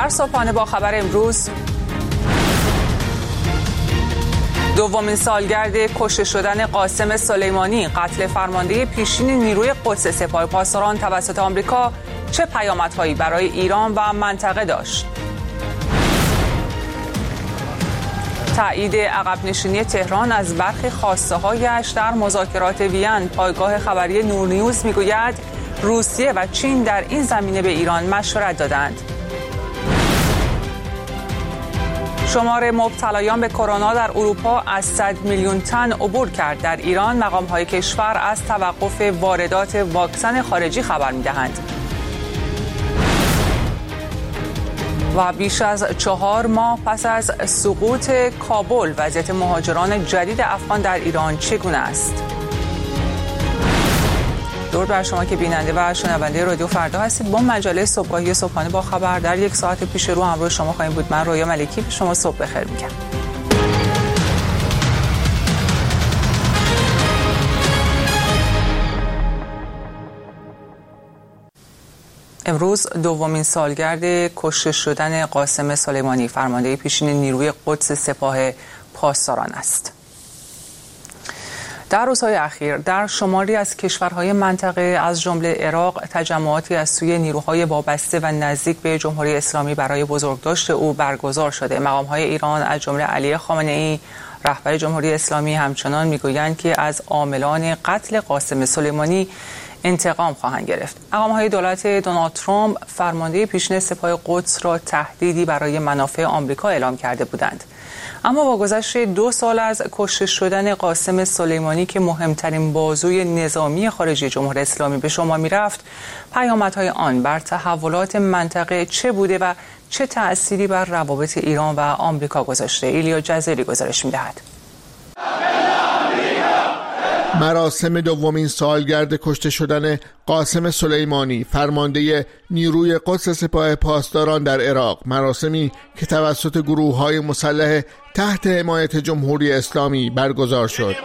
در صبحانه با خبر امروز، دومین سالگرد کشته شدن قاسم سلیمانی، قتل فرمانده پیشین نیروی قدس سپاه پاسداران توسط آمریکا چه پیامدهایی برای ایران و منطقه داشت؟ تایید عقب نشینی تهران از برخی خواسته‌هایش در مذاکرات وین. پایگاه خبری نورنیوز میگوید روسیه و چین در این زمینه به ایران مشورت دادند. شمار مبتلایان به کرونا در اروپا از 100 میلیون تن عبور کرد. در ایران مقام‌های کشور از توقف واردات واکسن خارجی خبر می‌دهند. و بیش از 4 ماه پس از سقوط کابل، وضعیت مهاجران جدید افغان در ایران چگونه است؟ درود بر شما که بیننده و شنونده رادیو فردا هستید. با مجله صبحگاهی صبحانه با خبر در یک ساعت پیش رو همراه شما خواهیم بود. من رویا ملکی به شما صبح بخیر میگم. امروز دومین سالگرد کشته شدن قاسم سلیمانی، فرمانده پیشین نیروی قدس سپاه پاسداران است. در روزهای اخیر در شماری از کشورهای منطقه از جمله عراق تجمعاتی از سوی نیروهای وابسته و نزدیک به جمهوری اسلامی برای بزرگداشت او برگزار شده. مقام‌های ایران از جمله علی خامنه‌ای رهبر جمهوری اسلامی همچنان میگویند که از عاملان قتل قاسم سلیمانی انتقام خواهند گرفت. مقام‌های دولت دونالد ترامپ فرمانده پیشین سپاه قدس را تهدیدی برای منافع آمریکا اعلام کرده بودند. اما با گذشت 2 سال از کشته شدن قاسم سلیمانی که مهمترین بازوی نظامی خارجی جمهوری اسلامی به شمار می‌رفت، پیامدهای آن بر تحولات منطقه چه بوده و چه تأثیری بر روابط ایران و آمریکا گذاشته؟ ایلیا جزیری گزارش می‌دهد. مراسم دومین سالگرد کشته شدن قاسم سلیمانی، فرمانده نیروی قدس سپاه پاسداران در عراق، مراسمی که توسط گروه‌های مسلح تحت حمایت جمهوری اسلامی برگزار شد.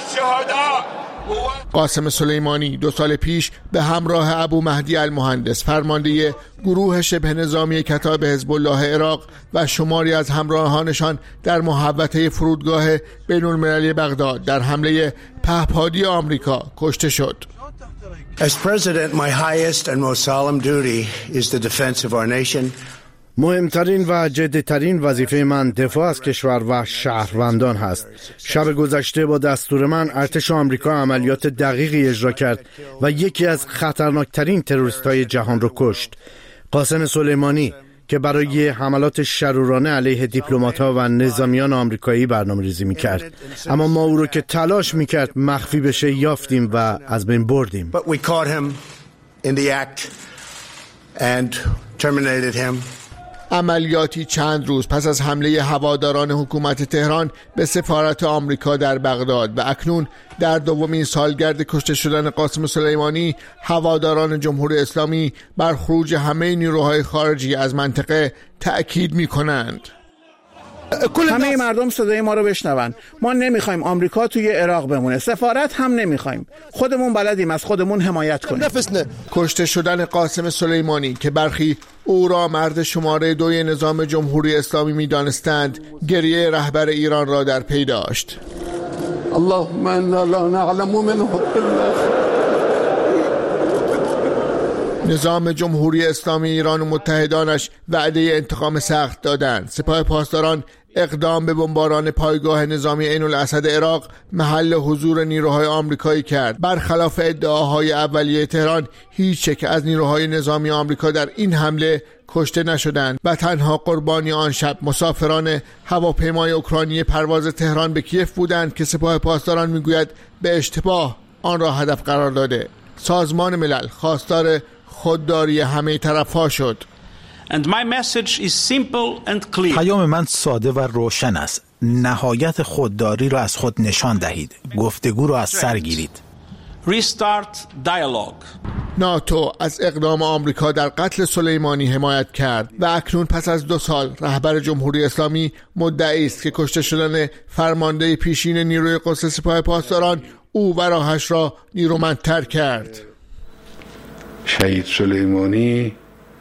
قاسم سلیمانی 2 سال پیش به همراه ابو مهدی المهندس، فرمانده گروه شبه نظامی کتاب حزب الله عراق و شماری از همراهانشان در محوطه فرودگاه بین‌المللی بغداد در حمله پهپادی آمریکا کشته شد. As president, my highest and most solemn duty is the defense of our nation. مهمترین و جدی‌ترین وظیفه من دفاع از کشور و شهروندان هست. شب گذشته با دستور من ارتش آمریکا عملیات دقیقی اجرا کرد و یکی از خطرناکترین تروریست‌های جهان را کشت. قاسم سلیمانی که برای حملات شرورانه علیه دیپلمات‌ها و نظامیان آمریکایی برنامه‌ریزی می‌کرد، اما ما او را که تلاش می‌کرد مخفی بشه یافتیم و از بین بردیم. But we caught him in the act and terminated him. عملیاتی چند روز پس از حمله هواداران حکومت تهران به سفارت آمریکا در بغداد و اکنون در دومین سالگرد کشته شدن قاسم سلیمانی، هواداران جمهوری اسلامی بر خروج همه نیروهای خارجی از منطقه تأکید می‌کنند. همه مردم صدای ما رو بشنون. ما نمیخوایم آمریکا توی عراق بمونه، سفارت هم نمیخوایم، خودمون بلدیم از خودمون حمایت کنیم. کشته شدن قاسم سلیمانی که برخی او را مرد شماره 2 نظام جمهوری اسلامی می‌دانستند، گریه رهبر ایران را در پی داشت. اللهم انا لا نعلم منه نظام جمهوری اسلامی ایران و متحدانش وعده انتقام سخت دادند. سپاه پاسداران اقدام به بمباران پایگاه نظامی عین الاسد عراق محل حضور نیروهای آمریکایی کرد. برخلاف ادعاهای اولیه تهران، هیچ یک از نیروهای نظامی آمریکا در این حمله کشته نشدند و تنها قربانی آن شب مسافران هواپیمای اوکراینی پرواز تهران به کیف بودند که سپاه پاسداران میگوید به اشتباه آن را هدف قرار داده. سازمان ملل خواستار خودداری همه طرف‌ها شد. And my message is simple and clear. پیام من ساده و روشن است. نهایت خودداری را از خود نشان دهید. گفتگو را از سر گیرید. Restart dialogue. ناتو از اقدام آمریکا در قتل سلیمانی حمایت کرد و اکنون پس از 2 سال رهبر جمهوری اسلامی مدعی است که کشته شدن فرمانده پیشین نیروی قدس سپاه پاسداران او و راهش را نیرومندتر کرد. شهید سلیمانی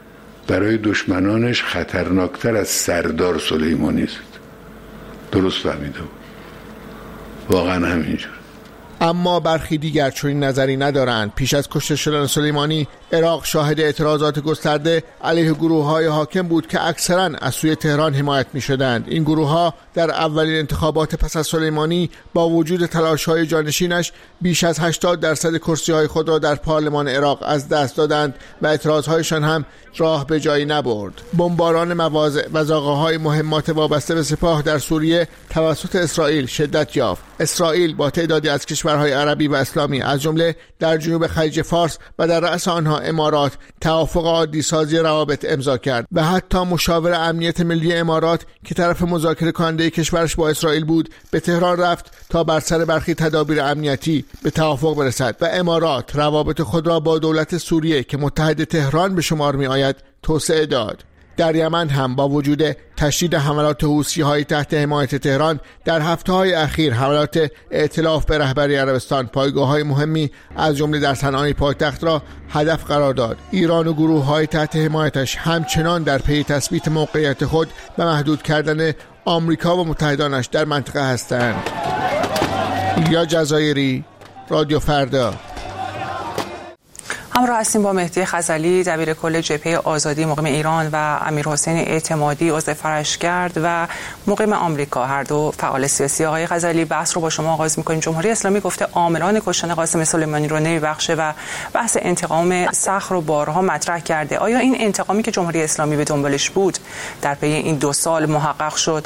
برای دشمنانش خطرناکتر از سردار سلیمانی است. درست فهمیده بود. واقعا همینجور. اما برخی دیگر چنین نظری ندارند. پیش از کشته شدن سلیمانی، عراق شاهد اعتراضات گسترده علیه گروه‌های حاکم بود که اکثراً از سوی تهران حمایت می‌شدند. این گروه‌ها در اولین انتخابات پس از سلیمانی با وجود تلاش‌های جانشینش بیش از 80% کرسی‌های خود را در پارلمان عراق از دست دادند و اعتراض‌هایشان هم راه به جایی نبرد. بمباران مواضع و زاغه‌های مهمات وابسته به سپاه در سوریه توسط اسرائیل شدت یافت. اسرائیل با تعدادی از کشورهای عربی و اسلامی از جمله در جنوب خلیج فارس و در رأس آنها امارات توافق عادی سازی روابط امضا کرد و حتی مشاور امنیت ملی امارات که طرف مذاکره کننده کشورش با اسرائیل بود به تهران رفت تا بر سر برخی تدابیر امنیتی به توافق برسد و امارات روابط خود را با دولت سوریه که متحد تهران به شمار می آید توسعه داد. در یمن هم با وجود تشدید حملات حوثی‌های تحت حمایت تهران در هفته‌های اخیر حملات ائتلاف به رهبری عربستان پایگاه‌های مهمی از جمله در صنعای پایتخت را هدف قرار داد. ایران و گروه‌های تحت حمایتش همچنان در پی تثبیت موقعیت خود و محدود کردن آمریکا و متحدانش در منطقه هستند. یا جزایری، رادیو فردا. همراه هستیم با مهدی خزعلی، دبیر کل جبهه آزادی مقیم ایران و امیرحسین اعتمادی عضو فرشگرد و مقیم آمریکا، هر دو فعال سیاسی. آقای خزعلی، بحث رو با شما آغاز می‌کنیم. جمهوری اسلامی گفته عاملان کشتن قاسم سلیمانی رو نمیبخشه و بحث انتقام سخت رو بارها مطرح کرده. آیا این انتقامی که جمهوری اسلامی به دنبالش بود در پی این 2 سال محقق شد؟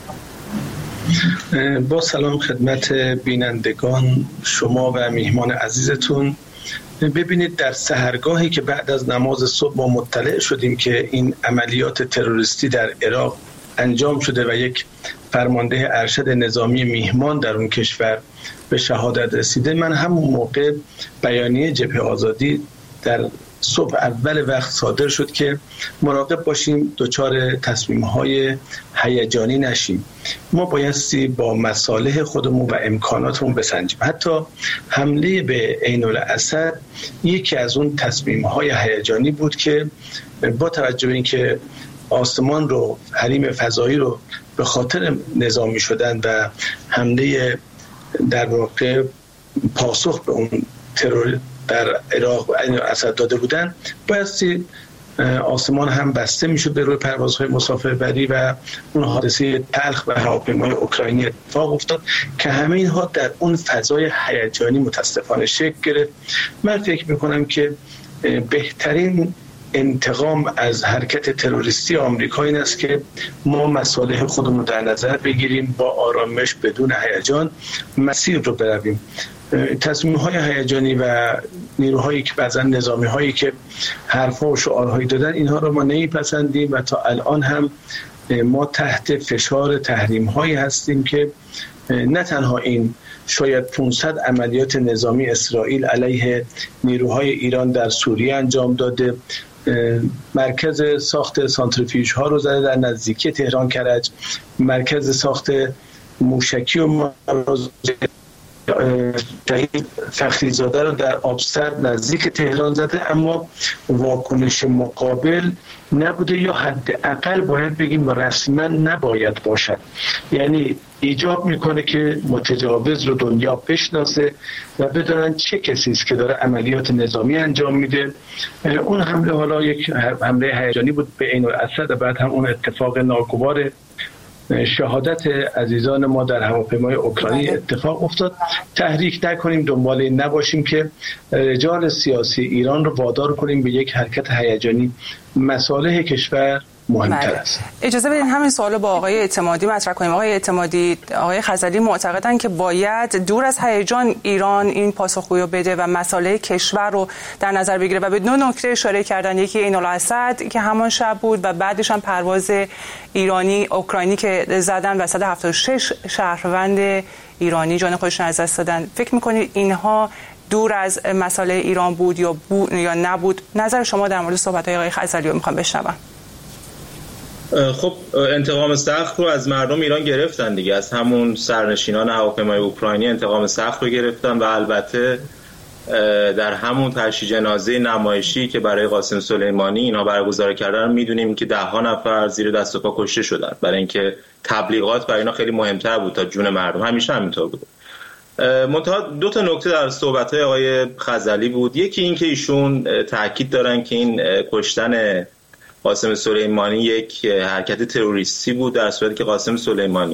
با سلام خدمت بینندگان شما و میهمان عزیزتون. ببینید، در سحرگاهی که بعد از نماز صبح ما مطلع شدیم که این عملیات تروریستی در عراق انجام شده و یک فرمانده ارشد نظامی میهمان در اون کشور به شهادت رسیده، من همون موقع بیانیه جبهه آزادی در صبح اول وقت صادر شد که مراقب باشیم دچار تصمیم‌های هیجانی نشیم. ما بایستی با مصالح خودمون و امکاناتمون بسنجیم. حتی حمله به عین الاسد یکی از اون تصمیم‌های هیجانی بود که با توجه به اینکه آسمان رو، حریم فضایی رو به خاطر نظامی شدن و حمله در واقع پاسخ به اون ترور در عراق عین الاسد داده بودن، بایستی آسمان هم بسته میشد به روی پروازهای مسافربری و اون حادثه تلخ و هواپیمای اوکراینی اتفاق افتاد که همه اینها در اون فضای هیجانی متاسفانه شکل گرفت. من فکر میکنم که بهترین انتقام از حرکت تروریستی آمریکا این است که ما مصالح خودمون رو در نظر بگیریم، با آرامش بدون هیجان مسیر رو برویم. تصمیم‌های هیجانی و نیروهایی که بعضا نظامی‌هایی که حرفا و شعارهایی دادن، اینها رو ما نمیپسندیم و تا الان هم ما تحت فشار تحریم‌هایی هستیم که نه تنها این شاید 500 عملیات نظامی اسرائیل علیه نیروهای ایران در سوریه انجام داده، مرکز ساخت سانتریفیوژها رو زده در نزدیکی تهران کرج، مرکز ساخت موشکی و فخریزاده رو در آبسر نزدیک تهران زده، اما واکنش مقابل نبوده یا حداقل باید بگیم رسما نباید باشد. یعنی ایجاب میکنه که متجاوز رو دنیا بشناسه و بدونن چه کسی است که داره عملیات نظامی انجام میده. اون حمله حالا یک حمله هیجانی بود به عین الاسد و بعد هم اون اتفاق ناگوار شهادت عزیزان ما در هواپیمای اوکراینی اتفاق افتاد. تحریک نکنیم، دنبال این نباشیم که رجال سیاسی ایران رو وادار کنیم به یک حرکت هیجانی. مصالح کشور مهمتر است. اجازه بدین همین سوالو با آقای اعتمادی مطرح کنیم. آقای اعتمادی، آقای خزعلی معتقدن که باید دور از هیجان ایران این پاسخگویی رو بده و مصالح کشور رو در نظر بگیره و به 2 نکته اشاره کردن. یکی عین الاسد که همان شب بود و بعدش هم پرواز ایرانی اوکراینی که زدن و 176 شهروند ایرانی جان خودشون از دست دادن. فکر می‌کنید اینها دور از مصالح ایران بود یا نبود؟ نظر شما در مورد صحبت‌های آقای خزعلی رو می‌خوام بشنوم. خب انتقام سخت رو از مردم ایران گرفتن دیگه، از همون سرنشینان هواپیمای اوکراینی انتقام سخت رو گرفتن و البته در همون تشییع جنازه نمایشی که برای قاسم سلیمانی اینا برگزار کردن میدونیم که 10 نفر زیر دست و پا کشته شدن، برای اینکه تبلیغات برای اینا خیلی مهمتر بود تا جون مردم. همیشه همینطور بود. منتها 2 نکته در صحبت‌های آقای خزعلی بود. یکی این که ایشون تاکید دارن که این کشتن قاسم سلیمانی یک حرکت تروریستی بود، در صورتی که قاسم سلیمانی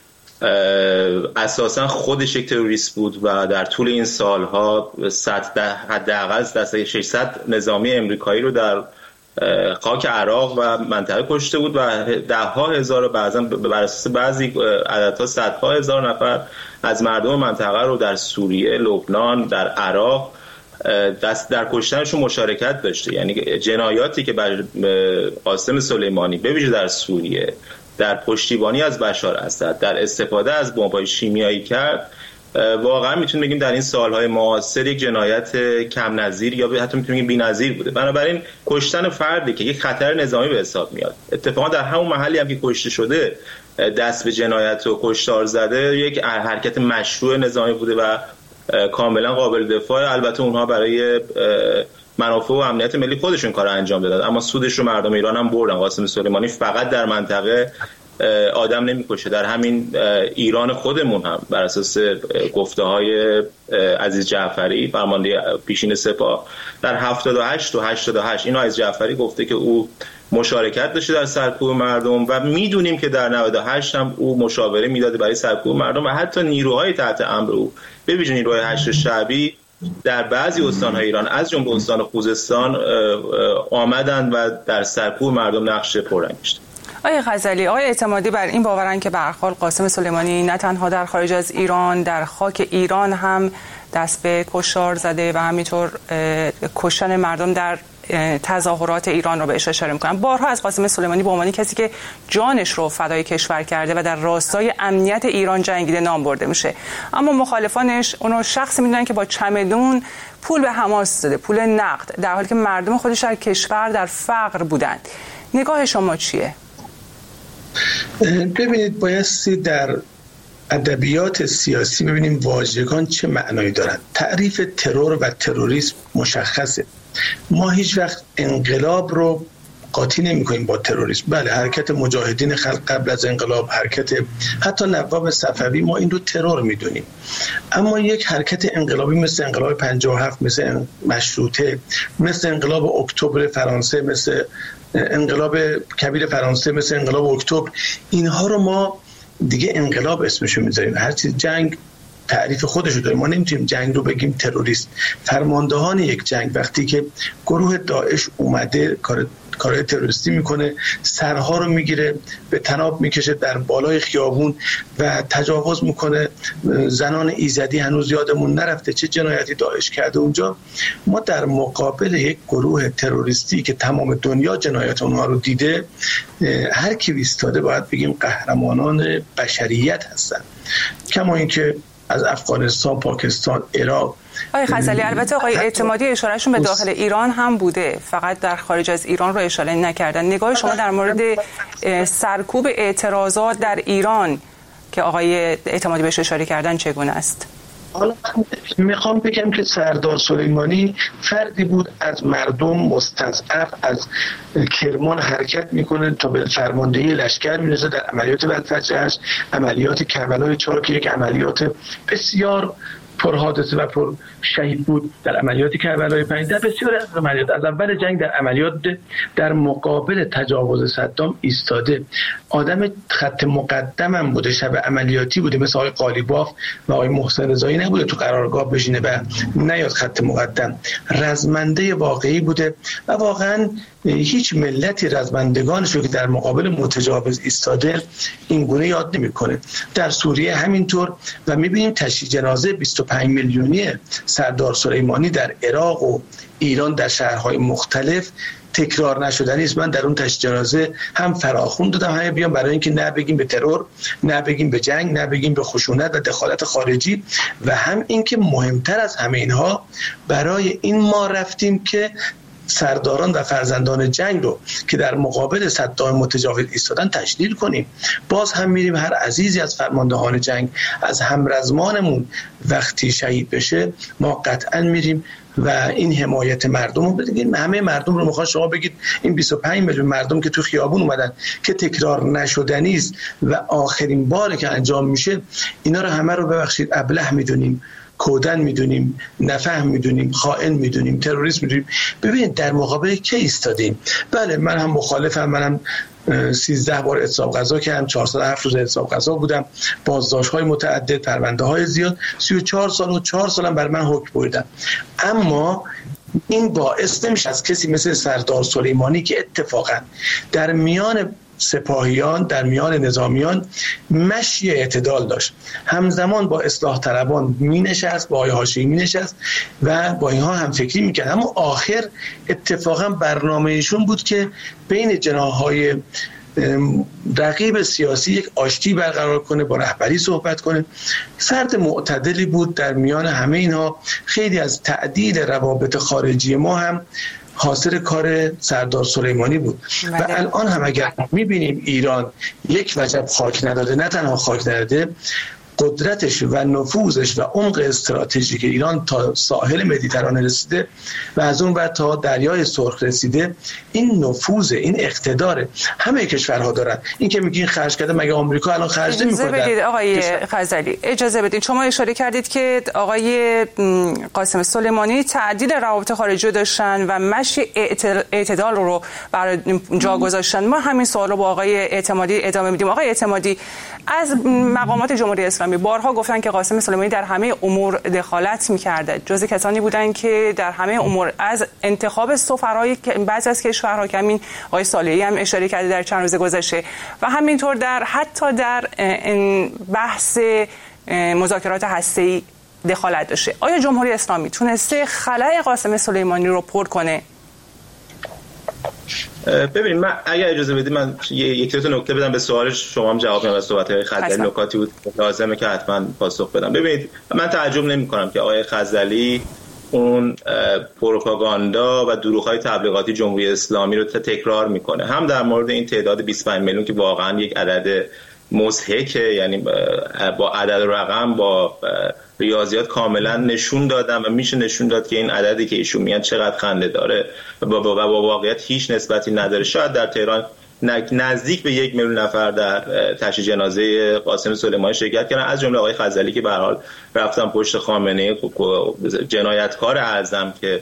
اساسا خودش یک تروریست بود و در طول این سالها حداقل 600 نظامی امریکایی رو در خاک عراق و منطقه کشته بود و 10,000 و بعضا بر اساس بعضی عددها 100,000 نفر از مردم منطقه رو در سوریه، لبنان، در عراق دست در کشتنشون مشارکت داشته. یعنی جنایاتی که بر قاسم سلیمانی به ویژه در سوریه در پشتیبانی از بشار اسد در استفاده از بمب‌های شیمیایی کرد، واقعا میتونیم بگیم در این سالهای معاصر یک جنایت کم نظیر یا حتی میتونیم بگیم بی‌نظیر بوده. بنابراین کشتن فردی که یک خطر نظامی به حساب میاد، اتفاقا در همون محلی هم که کشته شده دست به جنایت و کشتار زده، یک حرکت مشروع نظامی بوده و کاملا قابل دفاع. البته اونها برای منافع و امنیت ملی خودشون کار انجام دادن، اما سودش رو مردم ایران هم بردن. قاسم سلیمانی فقط در منطقه آدم نمیکشه، در همین ایران خودمون هم بر اساس گفته‌های عزیز جعفری فرمانده پیشین سپاه در 78 و 88 اینو عزیز جعفری گفته که او مشارکت داشته در سرکوب مردم و میدونیم که در 98 هم او مشاوره میداده برای سرکوب مردم و حتی نیروهای تحت امر او به ویژه نیروهای هشت شعبی در بعضی استان‌های ایران از جمله استان خوزستان آمدند و در سرکوب مردم نقش پررنگ داشتند. آقای غزالی، آقای اعتمادی بر این باورن که به هر حال قاسم سلیمانی نه تنها در خارج از ایران، در خاک ایران هم دست به کشتار زده و همینطور کشتن مردم در تظاهرات ایران رو بهش اشاره می‌کنن. بارها از قاسم سلیمانی به عنوان کسی که جانش رو فدای کشور کرده و در راستای امنیت ایران جنگیده نام برده میشه، اما مخالفانش اونو شخصی میدونن که با چمدون پول به حماس داده، پول نقد، در حالی که مردم خودش در کشور در فقر بودند. نگاه شما چیه؟ ببینید، بایستی در ادبیات سیاسی ببینیم واژگان چه معنایی دارند. تعریف ترور و تروریسم مشخصه. ما هیچ وقت انقلاب رو قاطی نمی کنیم با تروریسم. بله، حرکت مجاهدین خلق قبل از انقلاب، حرکت حتی نواب صفوی، ما این رو ترور میدونیم. اما یک حرکت انقلابی مثل انقلاب 57، مثل مشروطه، مثل انقلاب اکتبر فرانسه، مثل انقلاب کبیر فرانسه، مثل انقلاب اکتبر، اینها رو ما دیگه انقلاب اسمشو میذاریم. هر چیز جنگ تعریف خودشو داره. ما نمیتونیم جنگ رو بگیم تروریست. فرماندهان یک جنگ وقتی که گروه داعش اومده کارهای تروریستی میکنه، سرها رو میگیره، به طناب میکشه در بالای خیابون و تجاوز میکنه، زنان ایزدی هنوز یادمون نرفته چه جنایتی داعش کرده اونجا. ما در مقابل یک گروه تروریستی که تمام دنیا جنایت اونها رو دیده، هر کی ایستاده باید بگیم قهرمانان بشریت هستن. کما اینکه از افغانستان، پاکستان، عراق. آقای غزالی، البته آقای اعتمادی اشارهشون به داخل ایران هم بوده، فقط در خارج از ایران رو اشاره نکردن. نگاه شما در مورد سرکوب اعتراضات در ایران که آقای اعتمادی بهش اشاره کردن چگونه است؟ حالا میخوام بگم که سردار سلیمانی فردی بود از مردم مستضعف، از کرمان حرکت میکنه تا به فرماندهی لشکر میرسه در عملیات بلفجر، عملیات کربلای 4 که یک عملیات بسیار پرحادثه و پر شهید بود، در عملیات کربلای 5 در بسیاری از عملیات، از اول جنگ در عملیات در مقابل تجاوز صدام ایستاده. آدم خط مقدم هم بوده، شب عملیاتی بوده، مثل آقای قالیباف و آقای محسن رضایی نبوده تو قرارگاه بشینه و نیاد خط مقدم. رزمنده واقعی بوده و واقعا هیچ ملتی رزمندگانش رو که در مقابل متجاوز ایستاده این گونه یاد نمیکنه. در سوریه همینطور و میبینیم تشییع جنازه 25 میلیونی سردار سلیمانی در عراق و ایران در شهرهای مختلف تکرار نشدنی است. من در اون تشییع جنازه هم فراخوان دادم، همه بیان برای اینکه نه بگیم به ترور، نه بگیم به جنگ، نه بگیم به خشونت و دخالت خارجی، و هم اینکه مهمتر از همه اینها برای این ما رفتیم که سرداران و فرزندان جنگ رو که در مقابل صدام متجاوز ایستادن تشدید کنیم. باز هم میریم هر عزیزی از فرماندهان جنگ، از همرزمانمون وقتی شهید بشه، ما قطعا میریم و این حمایت مردم رو بگید. همه مردم رو میخواد شما بگید این 25 میلیون مردم که تو خیابون اومدن که تکرار نشدنی است و آخرین باره که انجام میشه، اینا رو همه رو ببخشید ابله میدونیم، کودن میدونیم، نفهم میدونیم، خائن میدونیم، تروریست میدونیم. ببینید در مقابل کی ایستادیم؟ بله من هم مخالفم، منم 13 بار اعتصاب قضا کردم، 407 روز اعتصاب قضا بودم، بازداشت‌های متعدد، پرونده‌های زیاد، 34 سال و 4 سالم بر من حکم بردن. اما این باعث نمیشه از کسی مثل سردار سلیمانی که اتفاقا در میان سپاهیان، در میان نظامیان مشی اعتدال داشت، همزمان با اصلاح طلبان می نشست، با آقای هاشمی می نشست و با اینها هم فکری می کرد. اما آخر اتفاقا برنامه ایشون بود که بین جناح‌های رقیب سیاسی یک آشتی برقرار کنه، با رهبری صحبت کنه. فرد معتدلی بود در میان همه اینها. خیلی از تعدیل روابط خارجی ما هم حاصل کار سردار سلیمانی بود. و الان هم اگر میبینیم ایران یک وجب خاک نداده، نه تنها خاک نداده، قدرتش و نفوذش و عمق استراتژیک ایران تا ساحل مدیترانه رسیده و از اون بعد تا دریای سرخ رسیده. این نفوذ، این اقتدار همه کشورها دارن. این که میگین خرج کرده، مگه آمریکا الان خرج نمی‌کنه؟ اجازه بدید آقای غزالی، اجازه بدید. شما اشاره کردید که آقای قاسم سلیمانی تعدیل روابط خارجی داشتن و مشی اعتدال رو برای جا گذاشتن. ما همین سوال رو با آقای اعتمادی ادامه میدیم. آقای اعتمادی، از مقامات جمهوری اسلامی بارها گفتن که قاسم سلیمانی در همه امور دخالت می‌کرده. جزء کسانی بودن که در همه امور، از انتخاب سفرای بعضی از کشورها که همین آقای صالحی هم اشاره کرده در چند روز گذشته و همینطور در حتی در بحث مذاکرات هسته‌ای دخالت داشته. آیا جمهوری اسلامی تونسته خلأ قاسم سلیمانی رو پر کنه؟ ببینید، من اگر اجازه بدید من یک دو تا نکته بدم به سوال شما، هم جواب بدم. از صحبت‌های خزعلی نکاتی بود لازمه که حتما پاسخ بدم. ببینید، من تعجب نمی‌کنم که آقای خزعلی اون پروپاگاندا و دروغ‌های تبلیغاتی جمهوری اسلامی رو تکرار میکنه، هم در مورد این تعداد 25 میلیون که واقعا یک عدد مضحکه، یعنی با عدد رقم، با ریاضیات کاملا نشون دادم و میشه نشون داد که این عددی که ایشون میگن چقدر خنده داره و با واقعیت هیچ نسبتی نداره. شاید در تهران نزدیک به 1 میلیون نفر در تشییع جنازه قاسم سلیمانی شرکت کردن، از جمله آقای خزعلی که به هر حال رفتن پشت خامنه، جنایتکار اعظم که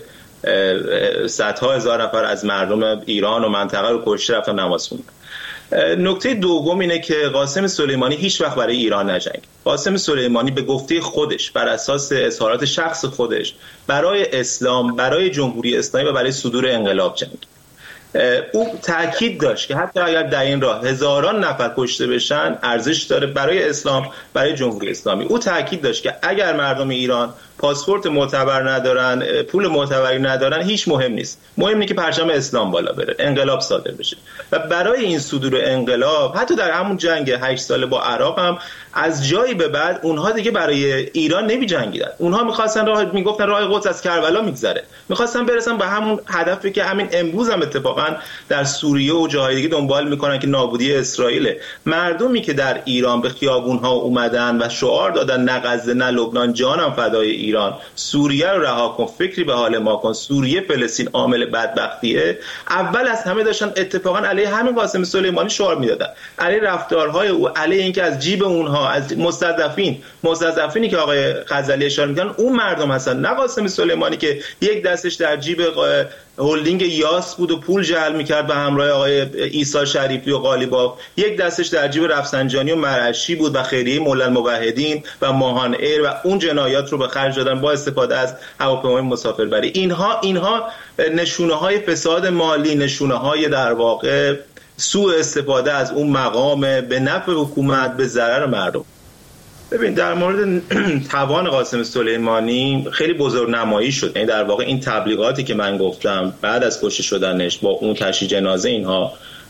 صدها هزار نفر از مردم ایران و منطقه رو کشته، رفتن نماز خوندن. نکته دوم اینه که قاسم سلیمانی هیچ وقت برای ایران نجنگید. قاسم سلیمانی به گفته خودش، بر اساس اظهارات شخص خودش، برای اسلام، برای جمهوری اسلامی و برای صدور انقلاب جنگید. او تاکید داشت که حتی اگر در این راه هزاران نفر کشته بشن ارزش داره برای اسلام، برای جمهوری اسلامی. او تاکید داشت که اگر مردم ایران پاسپورت معتبر ندارن، پول معتبری ندارن، هیچ مهم نیست، مهم اینه که پرچم اسلام بالا بره، انقلاب صادر بشه. و برای این صدور انقلاب، حتی در همون جنگ 8 ساله با عراق هم از جایی به بعد اونها دیگه برای ایران نمی جنگیدن. اونها می‌خواستن میگفتن راه قدس از کربلا میگذره، می‌خواستن برسن به همون هدفی که همین امروز هم اتفاقا در سوریه و جاهای دیگه دنبال میکنن که نابودی اسرائیل. مردمی که در ایران به خیابون‌ها اومدن و شعار دادن نه غزه نه لبنان، جانم فدای ایران، سوریه رو رها کن، فکری به حال ما کن، سوریه فلسطین عامل بدبختیه، اول از همه داشتن اتفاقا علیه همین قاسم سلیمانی شعار میدادن، علیه رفتارهای او، علیه اینکه از جیب اونها، از مستضعفینی که آقای غزالی اشاره میکنن اون مردم هستن، نه قاسم سلیمانی که یک دستش در جیب هلدینگ یاس بود و پول جعل میکرد به همراه آقای عیسی شریفی و قالیباف، یک دستش در جیب رفسنجانی و مرعشی بود و خیریه مولا الموحدین و ماهان ایر و اون جنایات رو به خرج دادن با استفاده از هواپیمای مسافربری. اینها نشونه های فساد مالی، نشونه های در واقع سوء استفاده از اون مقام به نفع حکومت به ضرر مردم. ببین، در مورد توان قاسم سلیمانی خیلی بزرگ نمایی شد. یعنی در واقع این تبلیغاتی که من گفتم بعد از کشته شدنش با اون تشییع جنازه، اینها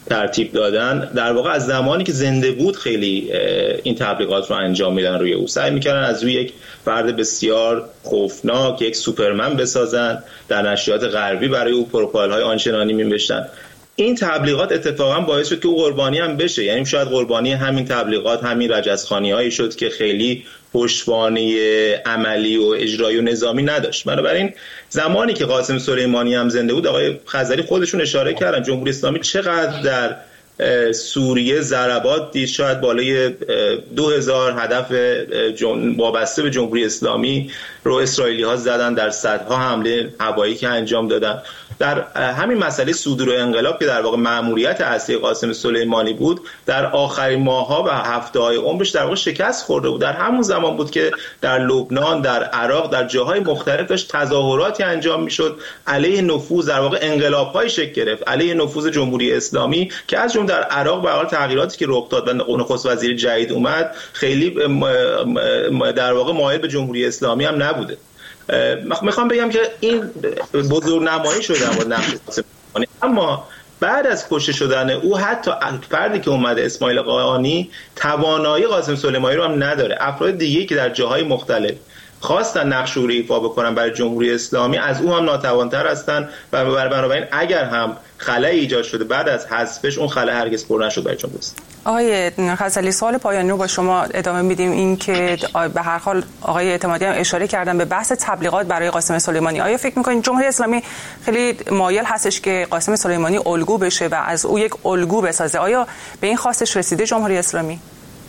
ترتیب دادن، در واقع از زمانی که زنده بود خیلی این تبلیغات رو انجام میدن روی او. سعی میکردن از او یک فرد بسیار خوفناک، یک سوپرمن بسازن. در نشریات غربی برای او پروفایل های آنچنانی می‌نوشتن. این تبلیغات اتفاقا باعث شد که او قربانی هم بشه، یعنی شاید قربانی همین تبلیغات، همین رجزخوانی‌هایی شد که خیلی پشتوانه عملی و اجرایی و نظامی نداشت. بنابراین زمانی که قاسم سلیمانی هم زنده بود، آقای خضری خودشون اشاره کردن جمهوری اسلامی چقدر در سوریه ضربات دید، شاید بالای 2000 هدف وابسته به جمهوری اسلامی رو اسرائیلی‌ها زدن، در صدها حمله هوایی که انجام دادن. در همین مسئله صدور انقلاب که در واقع مأموریت اصلی قاسم سلیمانی بود، در آخرین ماه‌ها و هفته‌های عمرش در واقع شکست خورده بود. در همون زمان بود که در لبنان، در عراق، در جاهای مختلف داشت تظاهراتی انجام می‌شد علیه نفوذ، در واقع انقلاب‌های شکل گرفت علیه نفوذ جمهوری اسلامی که از جمله در عراق به حال تغییراتی که رخ داد و نخست وزیر جدید اومد خیلی در واقع مایل به جمهوری اسلامی هم نبوده. میخوام بگم که این بزرگنمایی شده در مورد نقش قاسم سلیمانی، اما بعد از کشته شدن او حتی فردی که اومده اسماعیل قائانی توانایی قاسم سلیمانی رو هم نداره. افراد دیگه که در جاهای مختلف خواستن نقش رو ایفا بکنن برای جمهوری اسلامی از او هم ناتوانتر هستن و بنابراین اگر هم خلایی ایجاد شده بعد از حذفش، اون خلا هرگز پر نشد برای جمهوری اسلامی. آقای غزالی، سوال پایانی رو با شما ادامه میدیم. این که به هر حال آقای اعتمادی هم اشاره کردن به بحث تبلیغات برای قاسم سلیمانی، آیا فکر می‌کنید جمهوری اسلامی خیلی مایل هستش که قاسم سلیمانی الگو بشه و از او یک الگو بسازه؟ آیا به این خواستش رسیده جمهوری اسلامی؟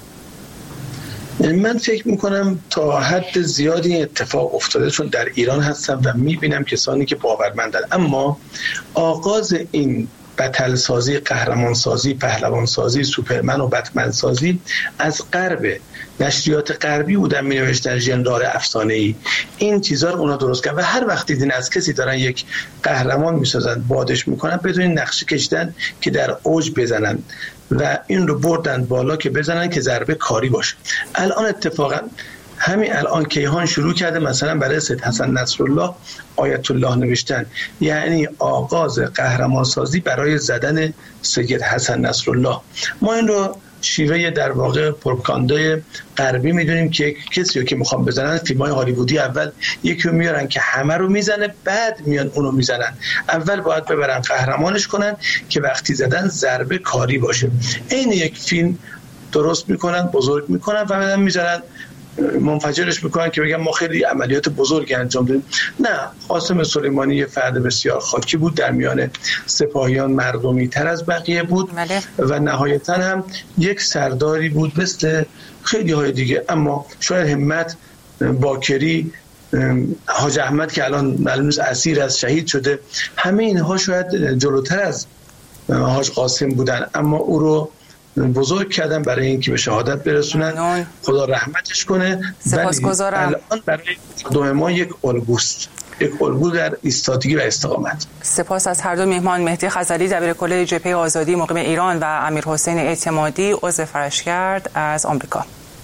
من فکر میکنم تا حد زیادی اتفاق افتاده، چون در ایران هستم و میبینم کسانی که باورمندن، اما آغاز این بطل سازی، قهرمان سازی، پهلوان سازی، سوپرمن و بتمن سازی از غرب. نشریات غربی بودن می نوشتن ژنرال افسانه‌ای، این چیزا رو اونا درست کردن و هر وقت دیدین از کسی دارن یک قهرمان میسازن، بادش میکنن، بدون نقشه کشیدن که در اوج بزنن و این رو بردن بالا که بزنن که ضربه کاری باشه. الان اتفاقا همین الان کیهان شروع کرده مثلا برای سید حسن نصرالله آیت الله نوشتن، یعنی آغاز قهرمان سازی برای زدن سید حسن نصرالله. ما این رو شیوه در واقع پروپاگاندای غربی میدونیم که کسی رو که میخوان بزنن، فیلم‌های هالیوودی اول یکی رو میارن که همه رو میزنه، بعد میان اونو میزنن. اول باید ببرن قهرمانش کنن که وقتی زدن ضربه کاری باشه. این یک فیلم درست میکنن، بزرگ میکنن و بعدن میذارن منفجرش میکنن که بگن ما خیلی عملیات بزرگی انجام دادیم. نه، قاسم سلیمانی یه فرد بسیار خاکی بود، در میان سپاهیان مردمی تر از بقیه بود و نهایتا هم یک سرداری بود مثل خیلی های دیگه. اما شاید همت، باکری، حاج احمد که الان معلوم اسیر از شهید شده، همه اینها شاید جلوتر از حاج قاسم بودن، اما او رو بزرگ کردن برای اینکه به شهادت برسونن. خدا رحمتش کنه. سپاسگزارم. الان برای مردم ما یک الگوست، یک الگو در ایستادگی و استقامت. سپاس از هر دو میهمان، مهدی خضری دبیرکل جبهه آزادی مقیم ایران و امیرحسین اعتمادی عضو فرشگرد از آمریکا.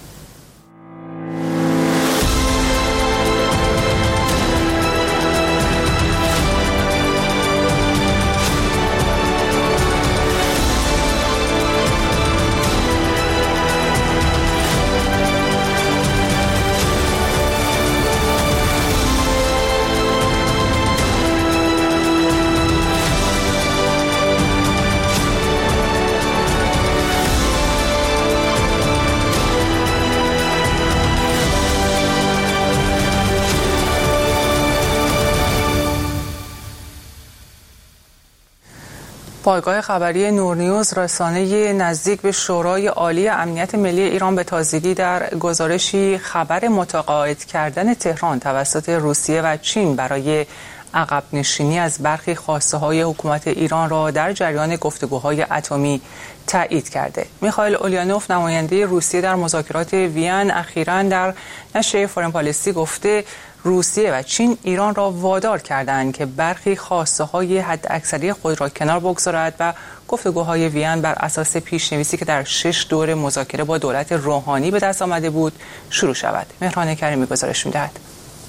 پایگاه خبری نورنیوز، رسانه نزدیک به شورای عالی امنیت ملی ایران، به تازگی در گزارشی خبر متقاعد کردن تهران توسط روسیه و چین برای عقب نشینی از برخی خواسته‌های حکومت ایران را در جریان گفتگوهای اتمی تایید کرده. میخائیل اولیانوف، نماینده روسیه در مذاکرات وین، اخیراً در نشریه فورن پالیسی گفته روسیه و چین ایران را وادار کردند که برخی خواسته‌های حداکثری خود را کنار بگذارد و گفتگوهای وین بر اساس پیشنویسی که در 6 دور مذاکره با دولت روحانی به دست آمده بود شروع شود. مهران کریمی گزارش می‌دهد.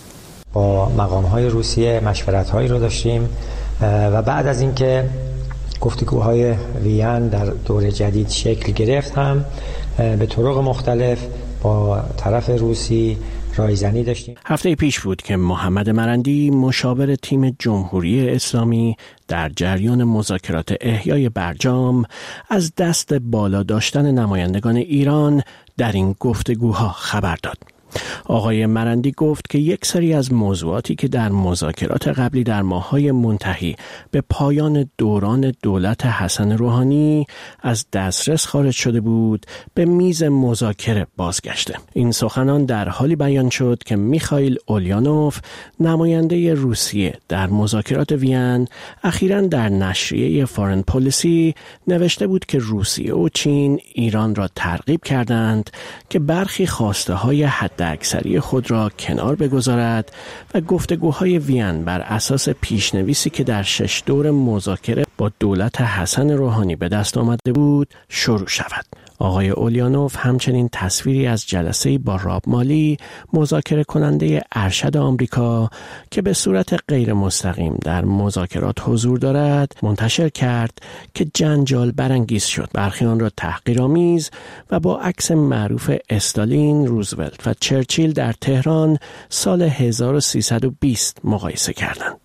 با مقام‌های روسیه مشورت‌هایی رو داشتیم و بعد از اینکه گفتگوهای وین در دور جدید شکل گرفت هم به طرق مختلف با طرف روسی رایزنی داشتیم. هفته پیش بود که محمد مرندی مشاور تیم جمهوری اسلامی در جریان مذاکرات احیای برجام از دست بالا داشتن نمایندگان ایران در این گفتگوها خبر داد. آقای مرندی گفت که یک سری از موضوعاتی که در مذاکرات قبلی در ماه‌های منتهی به پایان دوران دولت حسن روحانی از دسترس خارج شده بود به میز مذاکره بازگشته. این سخنان در حالی بیان شد که میخائیل اولیانوف نماینده روسیه در مذاکرات وین اخیراً در نشریه فارن پالیسی نوشته بود که روسیه و چین ایران را ترغیب کردند که برخی خواسته‌های حداکثری خود را کنار بگذارد و گفتگوهای وین بر اساس پیشنویسی که در 6 دور مذاکره با دولت حسن روحانی به دست آمده بود شروع شود. آقای اولیانوف همچنین تصویری از جلسه‌ای با راب مالی، مذاکره کننده ارشد آمریکا که به صورت غیر مستقیم در مذاکرات حضور دارد منتشر کرد که جنجال برانگیز شد. برخی آن را تحقیرآمیز و با عکس معروف استالین، روزولت و چرچیل در تهران سال 1320 مقایسه کردند.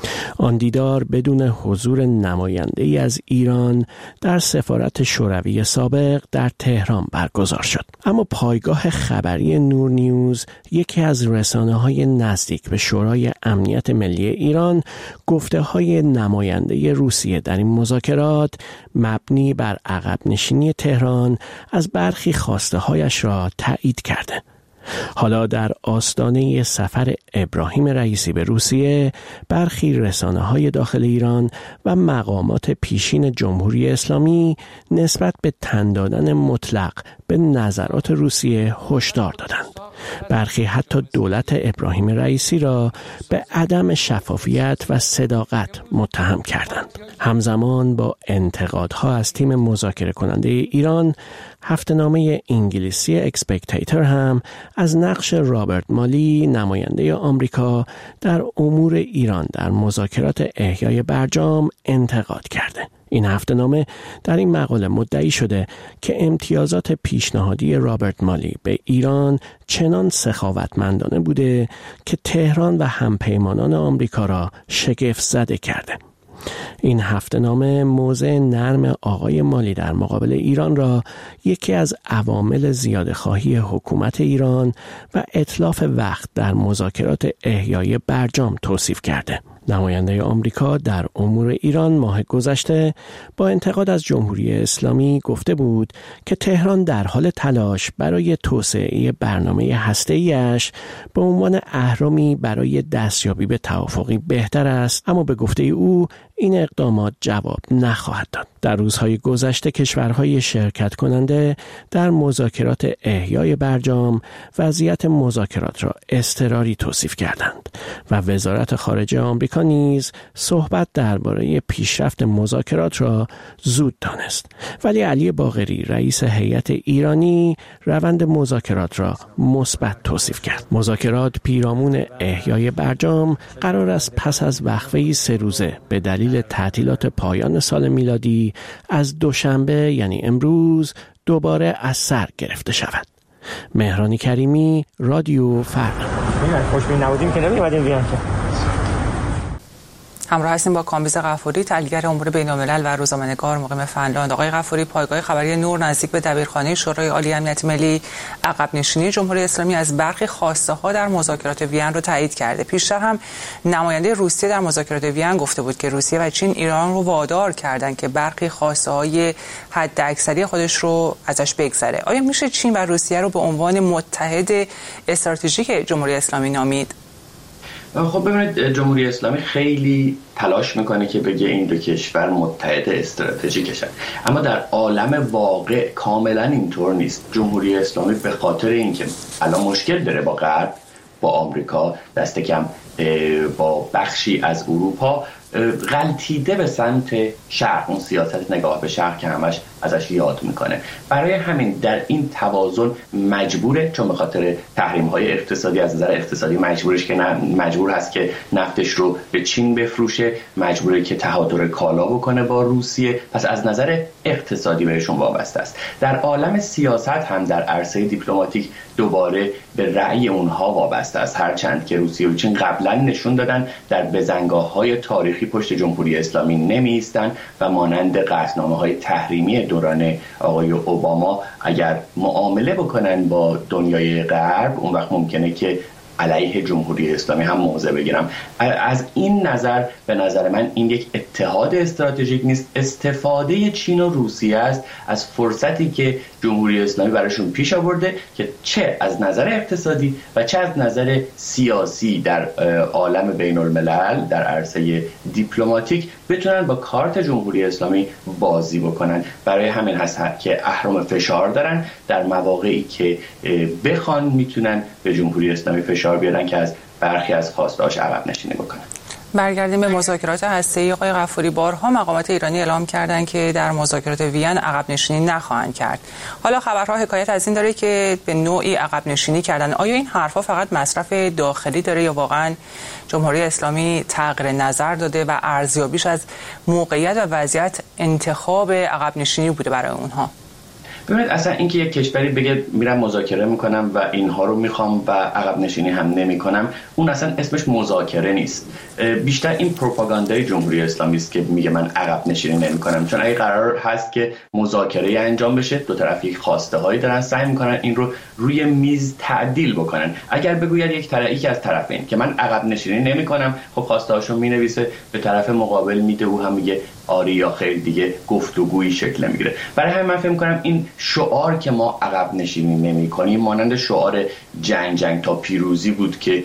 آن دیدار بدون حضور نماینده‌ای از ایران در سفارت شوروی سابق در تهران برگزار شد. اما پایگاه خبری نور نیوز، یکی از رسانه‌های نزدیک به شورای امنیت ملی ایران، گفته‌های نماینده روسیه در این مذاکرات مبنی بر عقب نشینی تهران از برخی خواسته‌هایش را تایید کرده. حالا در آستانه سفر ابراهیم رئیسی به روسیه، برخی رسانه‌های داخل ایران و مقامات پیشین جمهوری اسلامی نسبت به تن دادن مطلق به نظرات روسیه هشدار دادند. برخی حتی دولت ابراهیم رئیسی را به عدم شفافیت و صداقت متهم کردند. همزمان با انتقادها از تیم مذاکره کننده ایران، هفته‌نامه انگلیسی اکسپکتیتور هم از نقش رابرت مالی، نماینده آمریکا در امور ایران در مذاکرات احیای برجام انتقاد کرده. این هفته‌نامه در این مقاله مدعی شده که امتیازات پیشنهادی رابرت مالی به ایران چنان سخاوتمندانه بوده که تهران و همپیمانان آمریکا را شگفت زده کرده. این هفته‌نامه موضع نرم آقای مالی در مقابل ایران را یکی از عوامل زیاده‌خواهی حکومت ایران و اتلاف وقت در مذاکرات احیای برجام توصیف کرده. نماینده آمریکا در امور ایران ماه گذشته با انتقاد از جمهوری اسلامی گفته بود که تهران در حال تلاش برای توسعه برنامه هسته‌ایش به عنوان اهرمی برای دستیابی به توافقی بهتر است، اما به گفته او این اقدامات جواب نخواهد داد. در روزهای گذشته کشورهای شرکت کننده در مذاکرات احیای برجام وضعیت مذاکرات را اضطراری توصیف کردند و وزارت خارجه آمریکا نیز صحبت درباره پیشرفت مذاکرات را زود دانست. ولی علی باقری رئیس هیئت ایرانی روند مذاکرات را مثبت توصیف کرد. مذاکرات پیرامون احیای برجام قرار است پس از وقفه‌ای 3 روزه به دلیل تعطیلات پایان سال میلادی از دوشنبه یعنی امروز دوباره از سر گرفته شود. مهران کریمی، رادیو فردا. خوشبین نبودیم که نمی‌اومدیم بیان که. همراه هستیم با کامبیز غفوری، تحلیلگر امور بین‌الملل و روزنامه‌نگار مقیم فنلاند. آقای غفوری، پایگاه خبری نور نزدیک به دبیرخانه شورای عالی امنیت ملی عقب نشینی جمهوری اسلامی از برخی خواسته‌ها در مذاکرات وین را تایید کرده. پیشتر هم نماینده روسیه در مذاکرات وین گفته بود که روسیه و چین ایران رو وادار کردند که برخی خواسته‌های حداکثری خودش رو ازش بگذره. آیا میشه چین و روسیه رو به عنوان متحد استراتژیک جمهوری اسلامی نامید؟ خب ببینید، جمهوری اسلامی خیلی تلاش میکنه که بگه این دو کشور متحد استراتژیکشن، اما در عالم واقع کاملا اینطور نیست. جمهوری اسلامی به خاطر اینکه الان مشکل داره با غرب، با آمریکا، دست کم با بخشی از اروپا، غلطیده به سمت شرق، اون سیاست نگاه به شرق که همش ازش یاد میکنه. برای همین در این توازن مجبوره، چون به خاطر تحریم‌های اقتصادی از نظر اقتصادی مجبور هست که نفتش رو به چین بفروشه، مجبوره که تهادر کالا بکنه با روسیه، پس از نظر اقتصادی بهشون وابسته است. در عالم سیاست هم در عرصه دیپلماتیک دوباره به رأی اونها وابسته است، هرچند که روسیه و چین قبلا نشون دادن در بزنگاه‌های تاریخی پشت جمهوری اسلامی نمی‌ایستن و مانند قطعنامه‌های تحریمی دوران آقای اوباما اگر معامله بکنن با دنیای غرب، اون وقت ممکنه که علیه جمهوری اسلامی هم موضع بگیرم. از این نظر به نظر من این یک اتحاد استراتژیک نیست، استفاده چین و روسیه است از فرصتی که جمهوری اسلامی براشون پیش آورده که چه از نظر اقتصادی و چه از نظر سیاسی در عالم بین الملل در عرصه دیپلماتیک بتونن با کارت جمهوری اسلامی بازی بکنن. برای همین هست که اهرم فشار دارن، در مواقعی که بخوان میتونن به جمهوری اسلامی فشار بیارن که از برخی از خواسته‌هاش عقب نشینی بکنن. برگردیم به مذاکرات هسته‌ای. آقای غفوری، بارها مقامات ایرانی اعلام کردند که در مذاکرات وین عقب نشینی نخواهند کرد. حالا خبرها حکایت از این داره که به نوعی عقب نشینی کردن. آیا این حرفا فقط مصرف داخلی داره یا واقعا جمهوری اسلامی تغییر نظر داده و ارزیابیش از موقعیت و وضعیت انتخاب عقب نشینی بوده برای اونها؟ ببینید، اصلا اینکه یک کشوری بگه میرم مذاکره میکنم و اینها رو میخوام و عقب نشینی هم نمیکنم، اون اصلا اسمش مذاکره نیست. بیشتر این پروپاگاندای جمهوری اسلامی است که میگه من عقب نشینی نمیکنم، چون اگه قرار هست که مذاکره انجام بشه، دو طرف یک خواسته هایی دارن، سعی میکنن این رو روی میز تعدیل بکنن. اگر بگوید یکی از طرفین که من عقب نشینی نمیکنم، خب خواسته هاشو مینویسه، به طرف مقابل میده و هم میگه آری یا خیر، دیگه گفتگویی شکل میگیره. برای همین من فکر می‌کنم این شعار که ما عقب نشینی نمی‌کنیم مانند شعار جنگ تا پیروزی بود که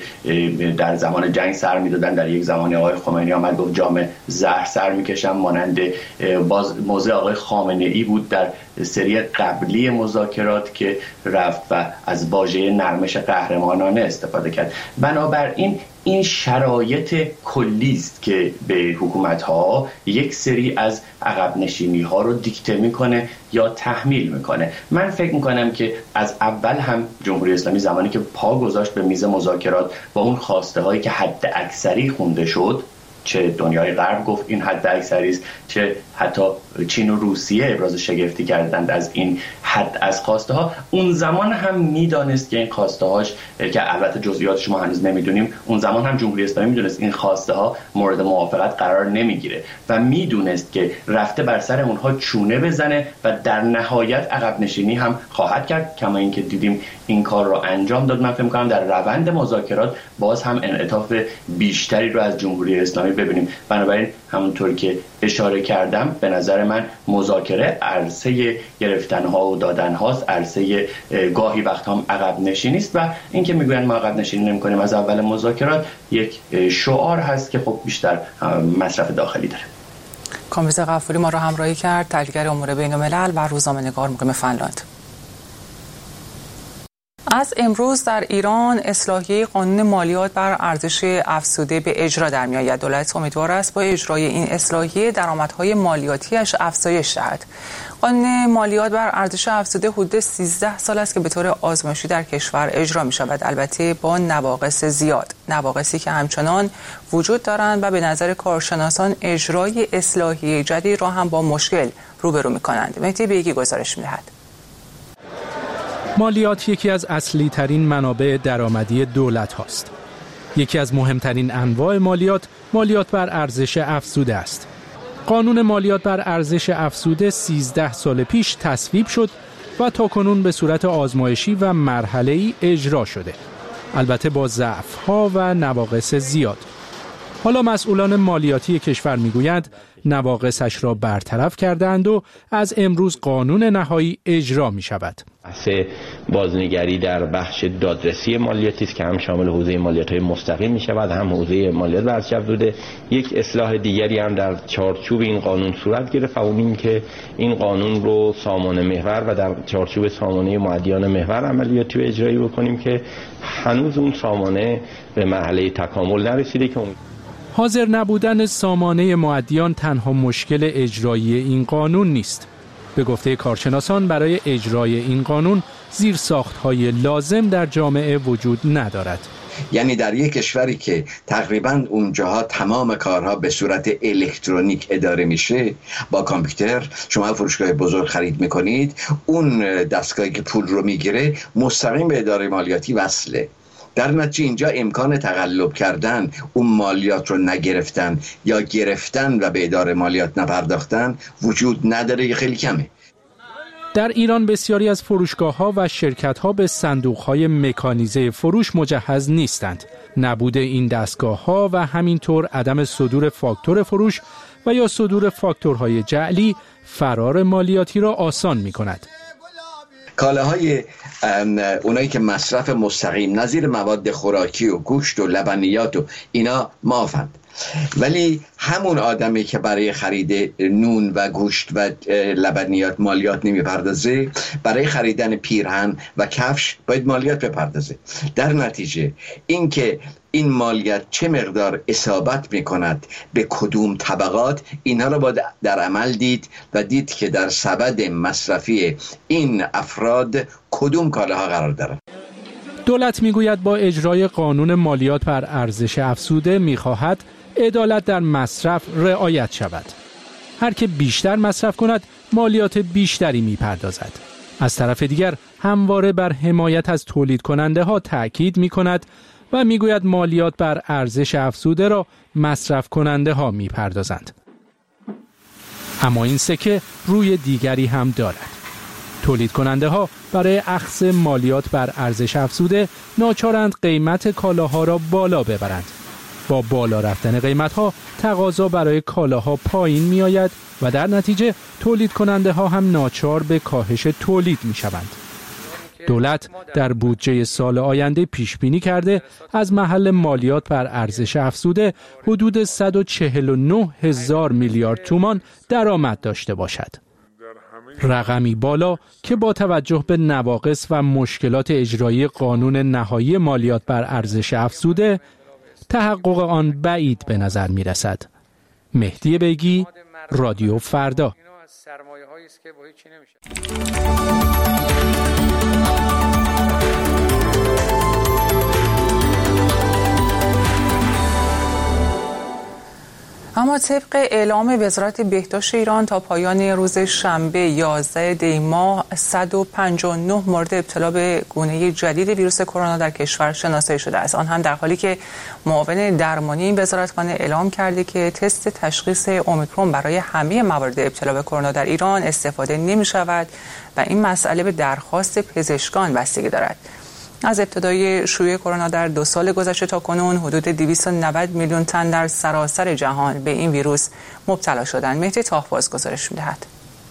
در زمان جنگ سر می‌دادن. در یک زمانی آقای خمینی آمد گفت جام زهر سر می‌کشم، مانند باز موضع آقای خامنه‌ای بود در سری قبلی مذاکرات که رفت و از واژه نرمش قهرمانانه استفاده کرد. بنابراین این شرایط کلی است که به حکومت‌ها یک سری از عقب نشینی‌ها رو دیکته می‌کنه یا تحمیل می‌کنه. من فکر می‌کنم که از اول هم جمهوری اسلامی زمانی که پا گذاشت به میز مذاکرات با اون خواسته‌هایی که حد اکثری خونده شد، چه دنیای غرب گفت این حد اکثری است، چه حتی چین و روسیه ابراز شگفتی کردند از این حد از خواسته ها، اون زمان هم میدانست که این خواسته هاش که البته جزئیاتش ما هنوز نمیدونیم، اون زمان هم جمهوری اسلامی میدونست این خواسته ها مورد موافقت قرار نمیگیره و میدونست که رفته بر سر اونها چونه بزنه و در نهایت عقب نشینی هم خواهد کرد، کما اینکه دیدیم این کار رو انجام داد. من فکر می‌کنم در روند مذاکرات باز هم انعطاف بیشتری رو از جمهوری اسلامی ببینیم. بنابراین همونطور که اشاره کردم، به نظر من مذاکره عرصه گرفتن‌ها و دادن‌هاست، عرصه گاهی وقت هم عقب نشینی است و اینکه میگوین ما عقب نشینی نمی‌کنیم از اول مذاکرات یک شعار هست که خب بیشتر مصرف داخلی داره. کامبیز غفوری ما را همراهی کرد، تحلیلگر امور بین‌الملل و روزنامه‌نگار مقیم فنلاند. از امروز در ایران اصلاحیه قانون مالیات بر ارزش افزوده به اجرا در می‌آید. دولت امیدوار است با اجرای این اصلاحیه درآمدهای مالیاتی‌اش افزایش دهد. قانون مالیات بر ارزش افزوده حدود 13 سال است که به طور آزمایشی در کشور اجرا می‌شود، البته با نواقص زیاد، نواقصی که همچنان وجود دارند و به نظر کارشناسان اجرای اصلاحیه جدید را هم با مشکل روبرو می‌کنند. مهدی بیگی گزارش می‌دهد. مالیات یکی از اصلی ترین منابع درآمدی دولت هاست. یکی از مهمترین انواع مالیات بر ارزش افزوده است. قانون مالیات بر ارزش افزوده 13 سال پیش تصویب شد و تاکنون به صورت آزمایشی و مرحله‌ای اجرا شده. البته با ضعف‌ها و نواقص زیاد. حالا مسئولان مالیاتی کشور میگویند نواقصش را برطرف کردند و از امروز قانون نهایی اجرا می شود. بحث بازنگری در بخش دادرسی مالیاتی است که هم شامل حوزه مالیات‌های مستقیم می شود، هم حوزه مالیات بر ارزش افزوده. یک اصلاح دیگری هم در چارچوب این قانون صورت گرفت، اون این که این قانون رو سامانه محور و در چارچوب سامانه معدیان محور عملیاتی و اجرایی بکنیم که هنوز اون سامانه به مرحله تکامل نرسیده. که حاضر نبودن سامانه مؤدیان تنها مشکل اجرایی این قانون نیست. به گفته کارشناسان برای اجرای این قانون زیرساخت‌های لازم در جامعه وجود ندارد. یعنی در یک کشوری که تقریباً اونجاها تمام کارها به صورت الکترونیک اداره میشه، با کامپیوتر شما فروشگاه بزرگ خرید میکنید، اون دستگاهی که پول رو میگیره مستقیم به اداره مالیاتی وصله. در نتیجه اینجا امکان تقلب کردن، اون مالیات رو نگرفتن یا گرفتن و به اداره مالیات نپرداختن وجود نداره، خیلی کمه. در ایران بسیاری از فروشگاه‌ها و شرکت‌ها به صندوق‌های مکانیزه فروش مجهز نیستند. نبود این دستگاه‌ها و همینطور عدم صدور فاکتور فروش و یا صدور فاکتورهای جعلی فرار مالیاتی را آسان می‌کند. کالاهای اونایی که مصرف مستقیم نظیر مواد خوراکی و گوشت و لبنیات و اینا معافند، ولی همون آدمی که برای خرید نون و گوشت و لبنیات مالیات نمیپردازه، برای خریدن پیرهن و کفش باید مالیات بپردازه. در نتیجه اینکه این مالیات چه مقدار اصابت میکند به کدوم طبقات، اینها رو باید در عمل دید و دید که در سبد مصرفی این افراد کدوم کالاها قرار دارند. دولت میگوید با اجرای قانون مالیات بر ارزش افزوده میخواهد عدالت در مصرف رعایت شود. هر که بیشتر مصرف کند مالیات بیشتری میپردازد. از طرف دیگر همواره بر حمایت از تولید کننده ها تأکید میکند و میگوید مالیات بر ارزش افزوده را مصرف کننده ها میپردازند. اما این سکه روی دیگری هم دارد. تولید کننده ها برای اخذ مالیات بر ارزش افزوده ناچارند قیمت کالاها را بالا ببرند. با بالا رفتن قیمت ها تقاضا برای کالاها پایین می آید و در نتیجه تولید کننده ها هم ناچار به کاهش تولید می شوند. دولت در بودجه سال آینده پیش بینی کرده از محل مالیات بر ارزش افزوده حدود 149,000 میلیارد تومان درآمد داشته باشد. رقمی بالا که با توجه به نواقص و مشکلات اجرایی قانون نهایی مالیات بر ارزش افزوده تحقق آن بعید به نظر می رسد. مهدی بیگی، رادیو فردا. اما طبق اعلام وزارت بهداشت ایران تا پایان روز شنبه 11 دی ماه 159 مورد ابتلا به گونه جدید ویروس کرونا در کشور شناسایی شده است. آن هم در حالی که معاون درمانی این وزارتخانه اعلام کرده که تست تشخیص اومیکرون برای همه موارد ابتلا به کرونا در ایران استفاده نمی شود و این مسئله به درخواست پزشکان بستگی دارد. از ابتدای شیوع کرونا در 2 سال گذشته تا کنون حدود 290 میلیون تن در سراسر جهان به این ویروس مبتلا شدند. مهدی طاهباز گزارش می‌دهد.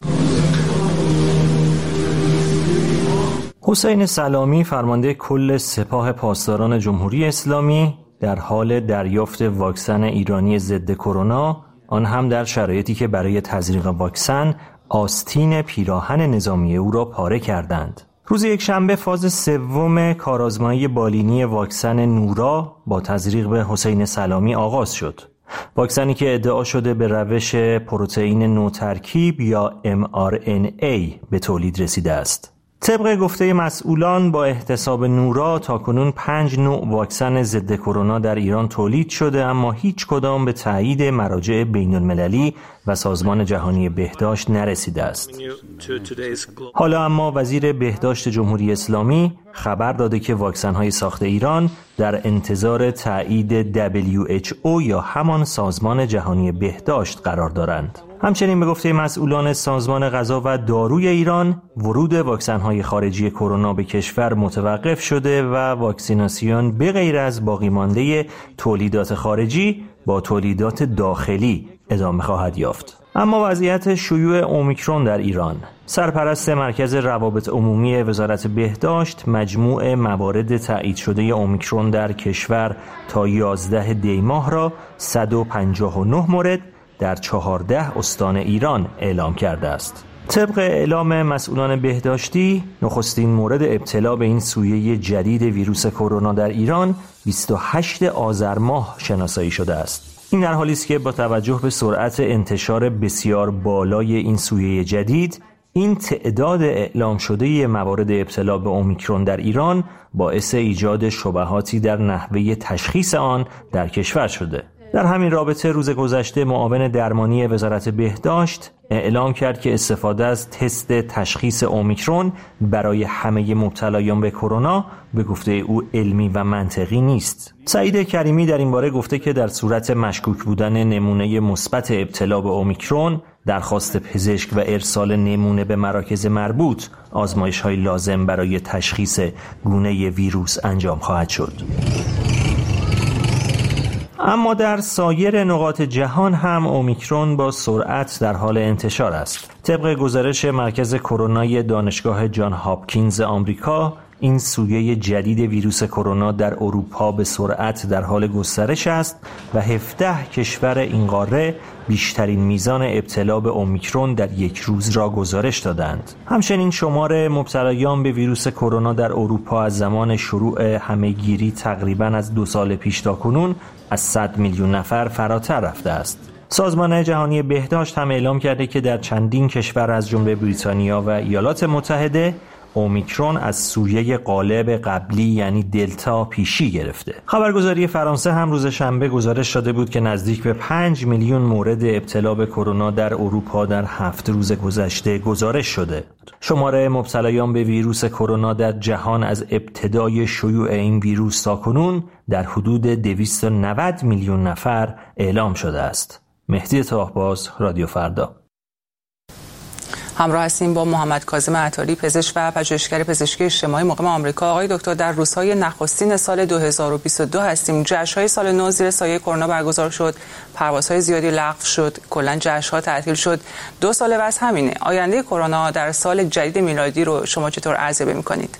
حسین سلامی فرمانده کل سپاه پاسداران جمهوری اسلامی در حال دریافت واکسن ایرانی ضد کرونا، آن هم در شرایطی که برای تزریق واکسن آستین پیراهن نظامی او را پاره کردند. روز یکشنبه فاز سوم کارآزمایی بالینی واکسن نورا با تزریق به حسین سلامی آغاز شد. واکسنی که ادعا شده به روش پروتئین نوترکیب یا mRNA به تولید رسیده است. طبق گفته مسئولان با احتساب نورا تاکنون 5 نوع واکسن ضد کرونا در ایران تولید شده، اما هیچ کدام به تایید مراجع بین المللی و سازمان جهانی بهداشت نرسیده است. حالا اما وزیر بهداشت جمهوری اسلامی خبر داده که واکسن‌های ساخت ایران در انتظار تایید WHO یا همان سازمان جهانی بهداشت قرار دارند. همچنین به گفته مسئولان سازمان غذا و داروی ایران، ورود واکسن‌های خارجی کرونا به کشور متوقف شده و واکسیناسیون به غیر از باقی مانده تولیدات خارجی با تولیدات داخلی ادامه خواهد یافت. اما وضعیت شیوع اومیکرون در ایران. سرپرست مرکز روابط عمومی وزارت بهداشت مجموع موارد تایید شده اومیکرون در کشور تا 11 دی ماه را 159 مورد در 14 استان ایران اعلام کرده است. طبق اعلام مسئولان بهداشتی، نخستین مورد ابتلا به این سویه جدید ویروس کرونا در ایران 28 آذر ماه شناسایی شده است. این در حالی است که با توجه به سرعت انتشار بسیار بالای این سویه جدید، این تعداد اعلام شده موارد ابتلا به اومیکرون در ایران باعث ایجاد شبهاتی در نحوه تشخیص آن در کشور شده. در همین رابطه روز گذشته معاون درمانی وزارت بهداشت اعلام کرد که استفاده از تست تشخیص اومیکرون برای همه مبتلایان به کرونا به گفته او علمی و منطقی نیست. سعید کریمی در این باره گفته که در صورت مشکوک بودن نمونه مثبت ابتلا به اومیکرون، درخواست پزشک و ارسال نمونه به مراکز مربوط، آزمایش‌های لازم برای تشخیص گونه ویروس انجام خواهد شد. اما در سایر نقاط جهان هم اومیکرون با سرعت در حال انتشار است. طبق گزارش مرکز کرونای دانشگاه جان هاپکینز آمریکا، این سویه جدید ویروس کرونا در اروپا به سرعت در حال گسترش است و 17 کشور این قاره بیشترین میزان ابتلا به اومیکرون در یک روز را گزارش دادند. همچنین شمار مبتلایان به ویروس کرونا در اروپا از زمان شروع همهگیری تقریباً از 2 سال پیش تا کنون از 100 میلیون نفر فراتر رفته است. سازمان جهانی بهداشت هم اعلام کرده که در چندین کشور از جمله بریتانیا و ایالات متحده اومیکرون از سویه غالب قبلی یعنی دلتا پیشی گرفته. خبرگزاری فرانسه هم روز شنبه گزارش داده بود که نزدیک به 5 میلیون مورد ابتلا به کرونا در اروپا در 7 روز گذشته گزارش شده. شمار مبتلایان به ویروس کرونا در جهان از ابتدای شیوع این ویروس تا کنون در حدود 290 میلیون نفر اعلام شده است. مهدی طاهباز، رادیو فردا. همراه هستیم با محمد کاظم عطاری، پزشک و پژوهشگر پزشکی اجتماعی مقیم آمریکا. آقای دکتر، در روزهای نخستین سال 2022 هستیم. جشن‌های سال نو زیر سایه کرونا برگزار شد، پروازهای زیادی لغو شد، کلاً جشن‌ها تعطیل شد. 2 سال بس همینه. آینده کرونا در سال جدید میلادی رو شما چطور ارزیابی می‌کنید؟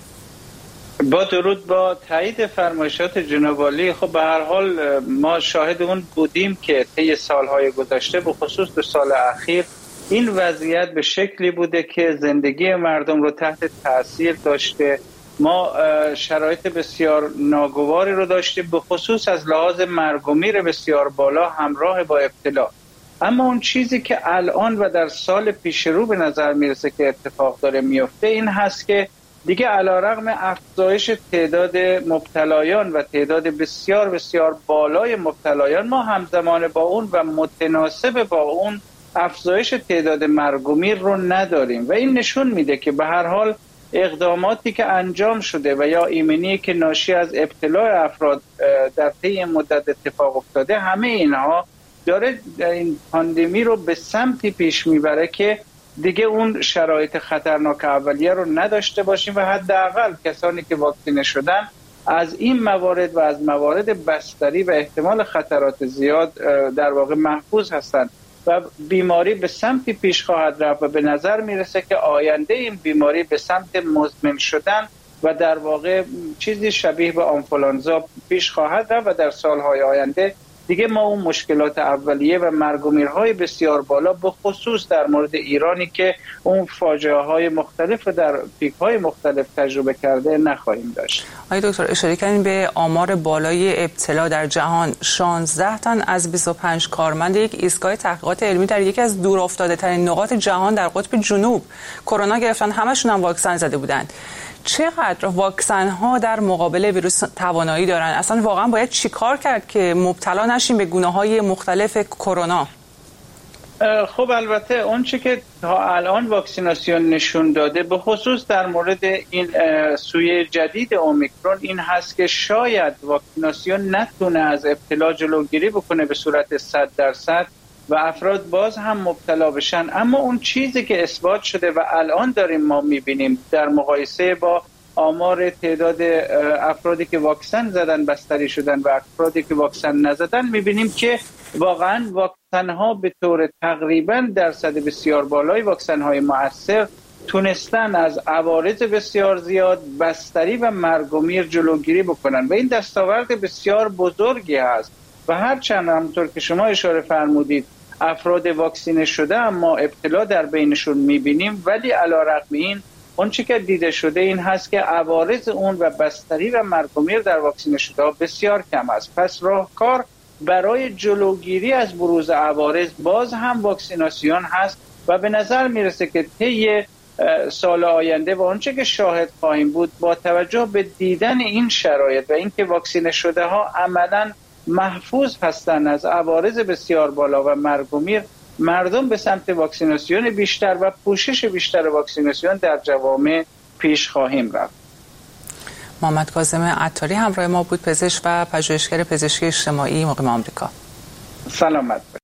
با درود با تایید فرمایشات جناب عالی، خب به هر حال ما شاهد اون بودیم که طی سال‌های گذشته به خصوص 2 سال اخیر این وضعیت به شکلی بوده که زندگی مردم رو تحت تاثیر داشته. ما شرایط بسیار ناگواری رو داشتیم، به خصوص از لحاظ مرگ و میر بسیار بالا همراه با ابتلا. اما اون چیزی که الان و در سال پیش رو به نظر میرسه که اتفاق داره میفته این هست که دیگه علیرغم افزایش تعداد مبتلایان و تعداد بسیار بسیار بالای مبتلایان، ما همزمان با اون و متناسب با اون افزایش تعداد مرگ و میر رو نداریم و این نشون میده که به هر حال اقداماتی که انجام شده و یا ایمنی که ناشی از ابتلاع افراد در طی مدت اتفاق افتاده، همه اینها داره این پاندمی رو به سمتی پیش میبره که دیگه اون شرایط خطرناک اولیه رو نداشته باشیم و حداقل کسانی که واکسینه شدن از این موارد و از موارد بستری و احتمال خطرات زیاد در واقع محفوظ هستند و بیماری به سمتی پیش خواهد رفت و به نظر میرسه که آینده این بیماری به سمت مزمن شدن و در واقع چیزی شبیه به آنفولانزا پیش خواهد رفت و در سالهای آینده دیگه ما اون مشکلات اولیه و مرگ و میرهای بسیار بالا به خصوص در مورد ایرانی که اون فاجعه های مختلف در پیک های مختلف تجربه کرده نخواهیم داشت. آقای دکتر، اشاره کردین به آمار بالای ابتلا در جهان. 16 تن از 25 کارمند یک ایستگاه تحقیقات علمی در یکی از دور افتاده ترین نقاط جهان در قطب جنوب کرونا گرفتن، همشون هم واکسن زده بودند. چقدر واکسن ها در مقابل ویروس توانایی دارن؟ اصلا واقعا باید چیکار کرد که مبتلا نشیم به گونه‌های مختلف کرونا؟ خب البته اون چی که تا الان واکسیناسیون نشون داده به خصوص در مورد این سویه جدید اومیکرون این هست که شاید واکسیناسیون نتونه از ابتلا جلوگیری بکنه به صورت 100% و افراد باز هم مبتلا بشن. اما اون چیزی که اثبات شده و الان داریم ما میبینیم در مقایسه با آمار تعداد افرادی که واکسن زدن بستری شدن و افرادی که واکسن نزدن، میبینیم که واقعا واکسن ها به طور تقریبا درصد بسیار بالای واکسن های مؤثر تونستن از عوارض بسیار زیاد بستری و مرگ و میر جلوگیری بکنن و این دستاورد بسیار بزرگی هست و هرچند همونطور که شما اشاره فرمودید افراد واکسینه شده اما ابتلا در بینشون میبینیم، ولی علیرغم این اون چی که دیده شده این هست که عوارض اون و بستری و مرگ و میر در واکسینه شده بسیار کم است. پس راهکار برای جلوگیری از بروز عوارض باز هم واکسیناسیون هست و به نظر میرسه که طی سال آینده و آنچه که شاهد خواهیم بود با توجه به دیدن این شرایط و اینکه واکسینه شده ها عملاً محفوظ هستند از عوارض بسیار بالا و مرگ و میر، مردم به سمت واکسیناسیون بیشتر و پوشش بیشتر واکسیناسیون در جوامع پیش خواهیم رفت. محمد کاظم عطاری همراه ما بود، پزشک و پژوهشگر پزشکی اجتماعی مقیم آمریکا. سلامت باشید.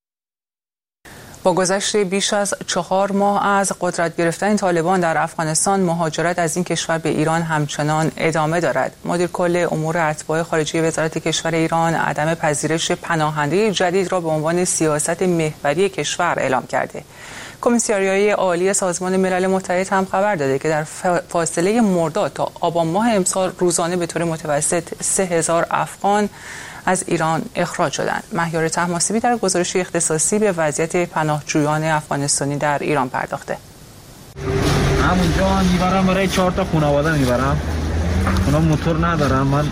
با گذشت بیش از 4 ماه از قدرت گرفتن طالبان در افغانستان، مهاجرت از این کشور به ایران همچنان ادامه دارد. مدیر کل امور اتباع خارجه وزارت کشور ایران عدم پذیرش پناهنده جدید را به عنوان سیاست محوری کشور اعلام کرده. کمیساریای عالی سازمان ملل متحد هم خبر داده که در فاصله مرداد تا آبان ماه امسال روزانه به طور متوسط 3000 افغان از ایران اخراج شدند. مهیار طهماسبی در گزارشی اختصاصی به وضعیت پناهجویان افغانستانی در ایران پرداخته. همونجا میبرم برای 4 تا خانواده میبرم. اونا موتور ندارم، من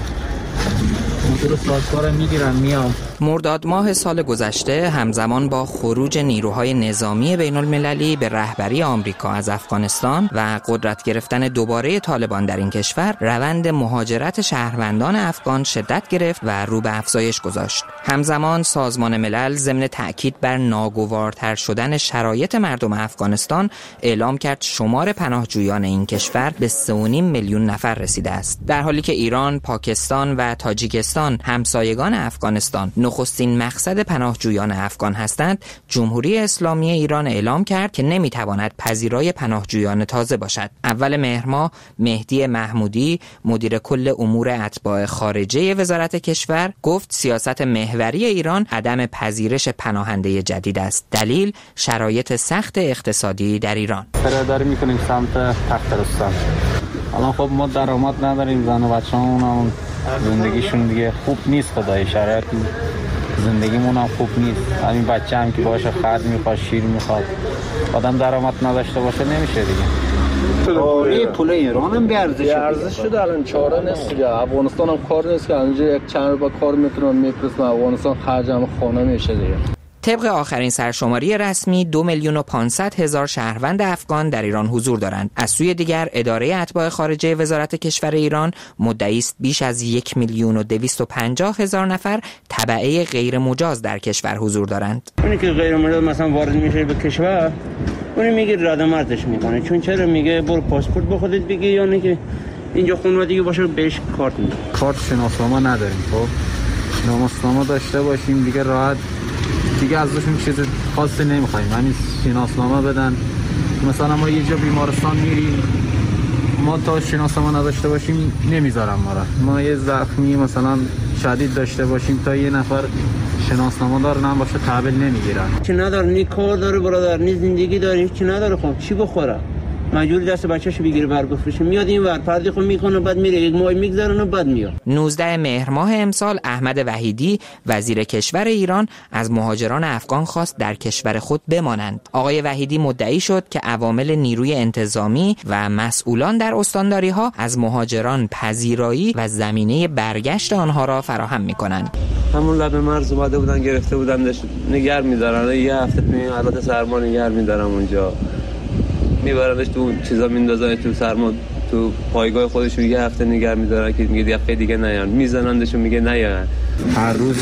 موتور سازکار میگیرم میام. مرداد ماه سال گذشته همزمان با خروج نیروهای نظامی بین المللی به رهبری آمریکا از افغانستان و قدرت گرفتن دوباره طالبان در این کشور، روند مهاجرت شهروندان افغان شدت گرفت و رو به افزایش گذاشت. همزمان سازمان ملل ضمن تأکید بر ناگوارتر شدن شرایط مردم افغانستان اعلام کرد شمار پناهجویان این کشور به 3.5 میلیون نفر رسیده است، در حالی که ایران، پاکستان و تاجیکستان همسایگان افغانستان نخستین مقصد پناهجویان افغان هستند. جمهوری اسلامی ایران اعلام کرد که نمیتواند پذیرای پناهجویان تازه باشد. اول مهر ماه مهدی محمودی مدیر کل امور اتباع خارجه وزارت کشور گفت سیاست محوری ایران عدم پذیرش پناهنده جدید است. دلیل شرایط سخت اقتصادی در ایران. فراداری میکنیم سمت تخترستان. الان خب ما درآمد نداریم، زن و بچه‌مون زندگیشون دیگه خوب نیست، خدای شرایط زندگیمون هم خوب نیست. همین بچه هم که باشه خرد میخواد، شیر میخواد، آدم درآمد نداشته باشه نمیشه دیگه. این پول ایران هم بیارزش شده، الان چاره نیست دیگه. افغانستان هم کار نیست که اینجا یک چند با کار میتونن میپرسن، افغانستان خرج هم خونه میشه دیگه. طبق آخرین سرشماری رسمی 2,500,000 شهروند افغان در ایران حضور دارند. از سوی دیگر اداره اتباع خارجه وزارت کشور ایران مدعی است بیش از 1,250,000 نفر تبعه غیر مجاز در کشور حضور دارند. اونی که غیر مجاز مثلا وارد میشه به کشور، اونی میگه رد مردش میکنه، چون چرا میگه برو پاسپورت به خودت بگی، یا نه که اینجا خانوادگی باشه بهش کارت میده. کارت شناسنامه نداریم، خب شناسنامه داشته باشیم دیگه راحت دیگه ازشون چیز خاصی نمیخوایم، همین شناسنامه بدن. مثلا ما یه جا بیمارستان میریم، ما تا شناسنامه نداشته باشیم نمیذارم ما را. ما یه زخمی مثلا شدید داشته باشیم تا یه نفر شناسنامه دار نباشه تحویل نمیگیرن. چی نداره، نی کار داره برادر، نی زندگی داره، چی نداره، خب چی بخوره؟ مجبور دست بچه‌شو بگیره برگفته، میاد این ور پردی خود میکنه، بعد میره یک ماه میگذرونه بعد میاد. 19 مهر ماه امسال احمد وحیدی وزیر کشور ایران از مهاجران افغان خواست در کشور خود بمانند. آقای وحیدی مدعی شد که عوامل نیروی انتظامی و مسئولان در استانداری‌ها از مهاجران پذیرایی و زمینه برگشت آنها را فراهم می‌کنند. همون لب مرز اومده بودن گرفته بودن نگار می‌دارن، یه هفته تو این حالت سرما نگار می‌دارن اونجا، میبرنش تو چیزا میندازن تو سرما، تو پایگاه خودشون یه هفته نگه میدارن که میگه دفعه دیگه نیان، میزنندشون میگه نیان. هر روز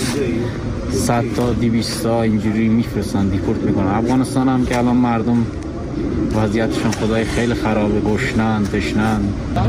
100 تا 200 تا اینجوری میفرستن دیپورت میکنن. افغانستان هم که الان مردم وضعیتشون خدای خیلی خرابه، گشنن تشنن.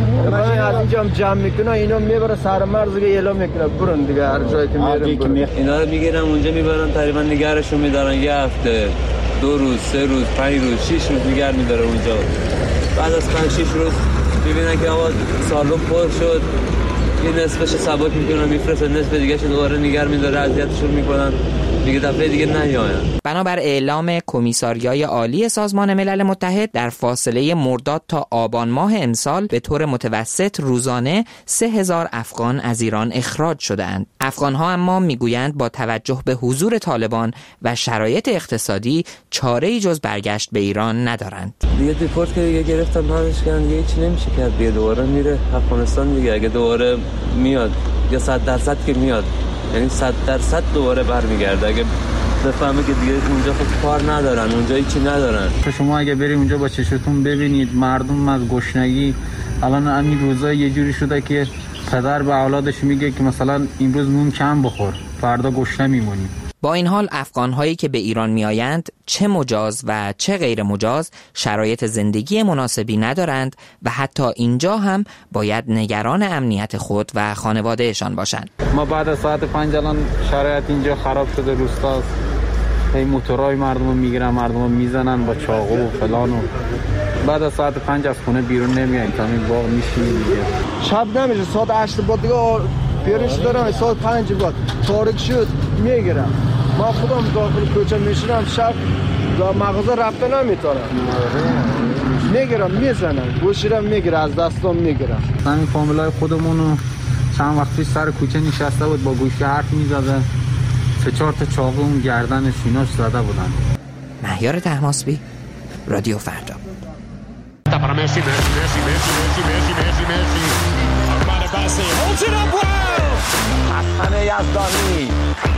از اینجا جمع میکنه اینا میبره سر مرز دیگه اعلام میکنه برن دیگه هر جایی که میرن اینا رو میگیرن اونجا میبرن تقریبا نگارشون میدارن یه هفته، 2 روز، 3 روز، 5 روز، 6 روز نگار میداره اونجا. بعد از 5-6 روز میبینن که آقا سالن پر شد، یه نصفش سبک میکنن میفرستن، نصف دیگه شو دوباره نگار میداره، اذیتشون میکنن دیگه، دفعه دیگه نیاین. بنابر اعلام کمیساریای عالی سازمان ملل متحد در فاصله مرداد تا آبان ماه امسال به طور متوسط روزانه 3000 افغان از ایران اخراج شدند. افغان‌ها اما میگویند با توجه به حضور طالبان و شرایط اقتصادی چاره‌ای جز برگشت به ایران ندارند. دیگه دیپورت که دیگه گرفتن پرش کردن، دیگه هیچ نمیشه کرد، دیگه دوباره میره افغانستان دیگه. اگه دوباره میاد یا 100% که میاد یعنی 100% دوباره برمیگرده. اگه بفهمه که دیگه اونجا خود کار ندارن، اونجا هیچی ندارن. شما اگه بریم اونجا با چشتون ببینید مردم از گشنگی الان همین روزا یه جوری شده که پدر به اولادش میگه که مثلا امروز نون کم بخور، فردا گشنه میمونی. با این حال افغان‌هایی که به ایران میآیند چه مجاز و چه غیر مجاز شرایط زندگی مناسبی ندارند و حتی اینجا هم باید نگران امنیت خود و خانوادهشان باشند. ما بعد از ساعت 5 الان شرایط اینجا خراب شده، روستاست. این موتورای مردمو میگیرن، مردمو میزنن با چاقو و فلان و بعد از ساعت 5 از خونه بیرون نمیایم، تا این باغ میشینیم دیگه. شب نمیشه، ساعت 8 بعد دیگه پیرش دارم، ساعت 5 بعد تاریک شد میگیرم. ما خودم داخل کوچه میشینم، شب و مغازه رفته نمیتونم، میگیرم میزنم، گوشیرم میگیره، از دستم میگیرم. همین فامیلای خودمونو چند وقت پیش سر کوچه نشسته بود با گوشی حرف میزده، 3-4 تا چاقو اون گردن شیناش زده بودن. مهیار طهماسبی، رادیو فردا. حسن یزدانی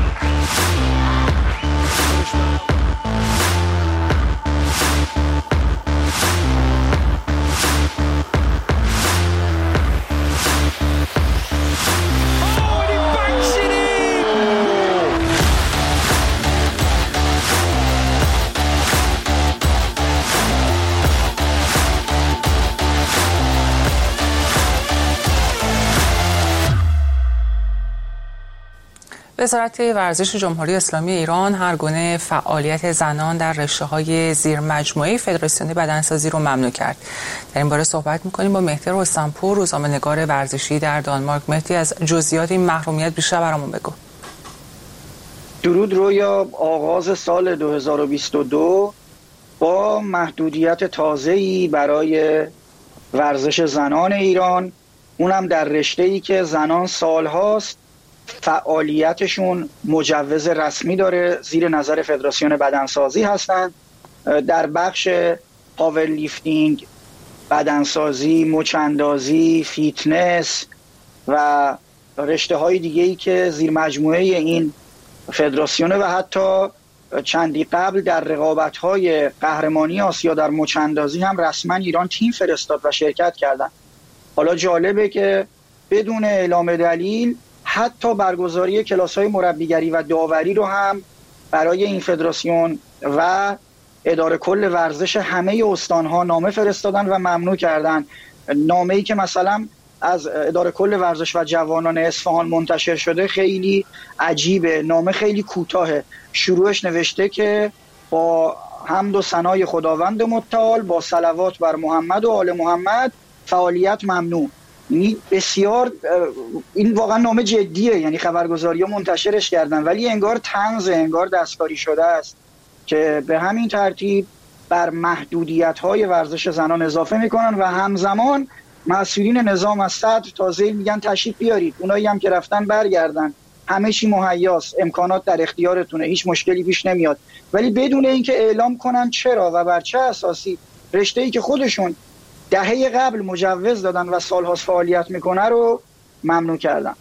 وزارت ورزش جمهوری اسلامی ایران هر گونه فعالیت زنان در رشته‌های زیر مجموعه فدراسیون بدنسازی رو ممنوع کرد. در این باره صحبت می‌کنیم با مهدی رستمپور، روزنامه‌نگار ورزشی در دانمارک. مهدی، از جزئیات این محرومیت بیشتر برامون بگو. درود رویا. آغاز سال 2022 با محدودیت تازه‌ای برای ورزش زنان ایران، اونم در رشته‌ای که زنان سال‌هاست فعالیتشون مجوز رسمی داره، زیر نظر فدراسیون بدنسازی هستند. در بخش پاور لیفتینگ، بدنسازی، مچاندازی، فیتنس و رشته های دیگه‌ای که زیر مجموعه این فدراسیونه و حتی چندی قبل در رقابت‌های قهرمانی آسیا در مچاندازی هم رسما ایران تیم فرستاد و شرکت کردن. حالا جالبه که بدون اعلام دلیل حتی برگزاری کلاس‌های مربیگری و داوری رو هم برای این فدراسیون و اداره کل ورزش همه استان‌ها نامه فرستادن و ممنوع کردن. نامه‌ای که مثلا از اداره کل ورزش و جوانان اصفهان منتشر شده خیلی عجیبه. نامه خیلی کوتاهه. شروعش نوشته که با حمد و ثنای خداوند متعال، با صلوات بر محمد و آل محمد، فعالیت ممنوع. یعنی بسیار این واقعا نامه جدیه، یعنی خبرگزاری‌ها منتشرش کردن، ولی انگار طنز، انگار دستکاری شده است که به همین ترتیب بر محدودیت‌های ورزش زنان اضافه میکنن و همزمان مسئولین نظام از صدر تازه میگن تشریف بیارید، اونایی هم که رفتن برگردن، همه چی مهیاست، امکانات در اختیارتونه، هیچ مشکلی پیش نمیاد، ولی بدون اینکه اعلام کنن چرا و بر چه اساسی رشته‌ای که خودشون دهه قبل مجوز دادن و سال‌هاست فعالیت میکنه رو ممنوع کردن.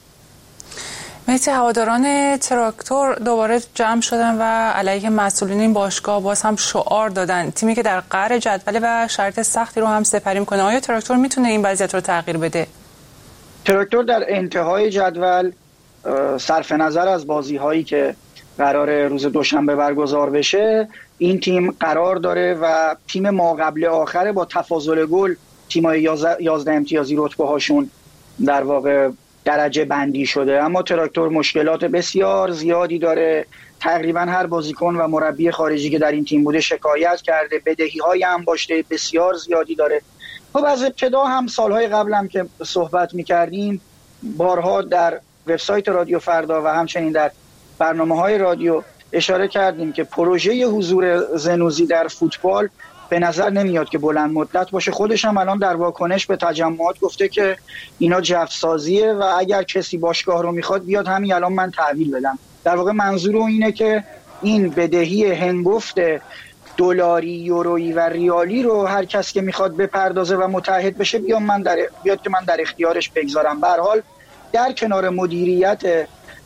مهدی، هواداران تراکتور دوباره جمع شدن و علیه مسئولین این باشگاه باز هم شعار دادن، تیمی که در قعر جدول و شرایط سختی رو هم سپری میکنه. آیا تراکتور میتونه این وضعیت رو تغییر بده؟ تراکتور در انتهای جدول صرف نظر از بازی‌هایی که قرار روز دوشنبه برگزار بشه، این تیم قرار داره و تیم ما قبل آخره با تفاضل گل تیم‌های 11 امتیازی رتبه هاشون در واقع درجه بندی شده. اما تراکتور مشکلات بسیار زیادی داره. تقریبا هر بازیکن و مربی خارجی که در این تیم بوده شکایت کرده، بدهی‌های انباشته بسیار زیادی داره. خب از ابتدا هم سالهای قبل هم که صحبت می‌کردیم بارها در وبسایت رادیو فردا و همچنین در برنامه‌های رادیو اشاره کردیم که پروژه حضور زنوزی در فوتبال به نظر نمیاد که بلند مدت باشه. خودش هم الان در واکنش به تجمعات گفته که اینا جفسازیه و اگر کسی باشگاه رو میخواد بیاد همین الان من تحویل بدم. در واقع منظور اینه که این بدهی هنگفت دلاری، یورویی و ریالی رو هر کس که میخواد بپردازه و متحد بشه بیاد که من در اختیارش بگذارم. به هر حال در کنار مدیریت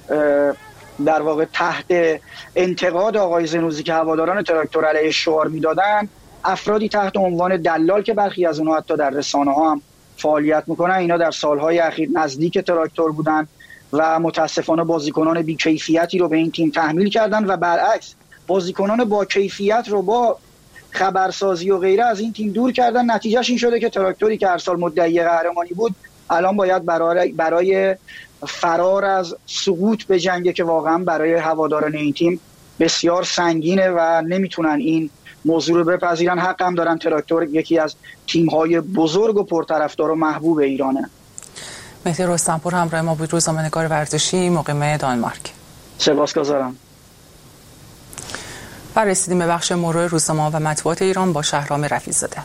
در واقع تحت انتقاد آقای زنوزی که هواداران تراکتور علیه شعار میدادن، افرادی تحت عنوان دلال که برخی از اونها حتی در رسانه‌ها هم فعالیت میکنن، اینا در سالهای اخیر نزدیک تراکتور بودن و متاسفانه بازیکنان بی‌کیفیتی رو به این تیم تحمیل کردن و برعکس بازیکنان با کیفیت رو با خبرسازی و غیره از این تیم دور کردن. نتیجهش این شده که تراکتوری که هر سال مدعی قهرمانی بود الان باید برای فرار از سقوط به جنگه که واقعا برای هواداران این تیم بسیار سنگینه و نمیتونن این موضوع رو بپذیرن. حق هم دارن. تراکتور یکی از تیم‌های بزرگ و پرطرفدار و محبوب ایرانه. مهدی رستمپور همراه ما بود، روزنامه‌نگار ورزشی مقیم دانمارک. سپاسگزارم. رسیدیم به بخش مرور روزنامه‌ها و مطبوعات ایران با شهرام رفیع‌زاده.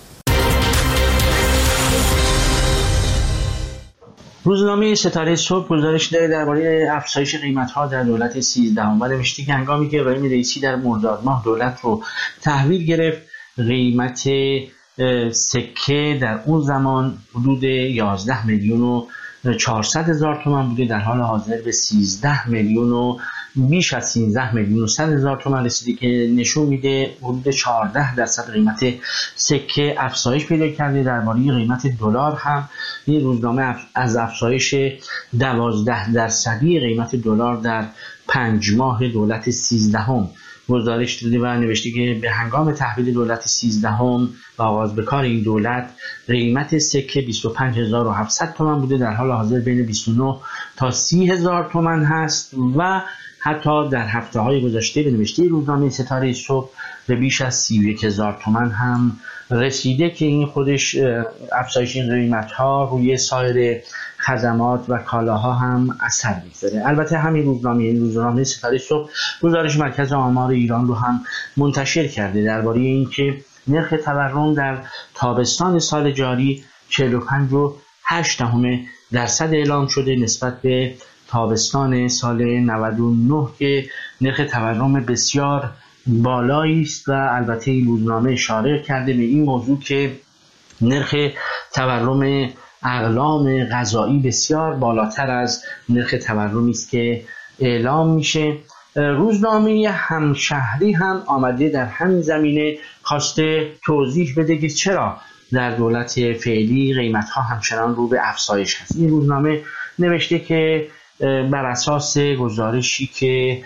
روزنامه ستاره صبح گزارش داره درباره افزایش قیمت‌ها در دولت 13 و نوشته که هنگامی که ابراهیم رئیسی در مرداد ماه دولت رو تحویل گرفت، قیمت سکه در اون زمان حدود 11 میلیون و 400 هزار تومان بوده، در حال حاضر به 13 میلیون و بیش از 13 میلیون و 100 هزار تومان رسیده که نشون میده حدود 14% قیمت سکه افزایش پیدا کرده. درباره قیمت دلار هم این روزنامه از افزایش 12% قیمت دلار در 5 ماه دولت 13 گزارش داده و نوشته که به هنگام تحویل دولت 13 و آغاز به کار این دولت، قیمت سکه 25700 تومان بوده، در حال حاضر بین 29 تا 30 هزار تومان هست و حتی در هفته‌های گذشته به نوشته روزنامه ستاره صبح به بیش از 31000 تومان هم رسیده که این خودش افزایش این قیمت‌ها روی سایر خدمات و کالاها هم اثر می‌گذاره. البته همین روزنامه ستاره صبح گزارش مرکز آمار ایران رو هم منتشر کرده درباره اینکه نرخ تورم در تابستان سال جاری 45.8% اعلام شده نسبت به تابستان سال 99 که نرخ تورم بسیار بالایی است و البته این روزنامه اشاره کرده به این موضوع که نرخ تورم اقلام غذایی بسیار بالاتر از نرخ تورمی است که اعلام میشه. روزنامه همشهری هم آمده در همین زمینه خواسته توضیح بده که چرا در دولت فعلی قیمت‌ها همچنان رو به افزایش هست. این روزنامه نوشته که بر اساس گزارشی که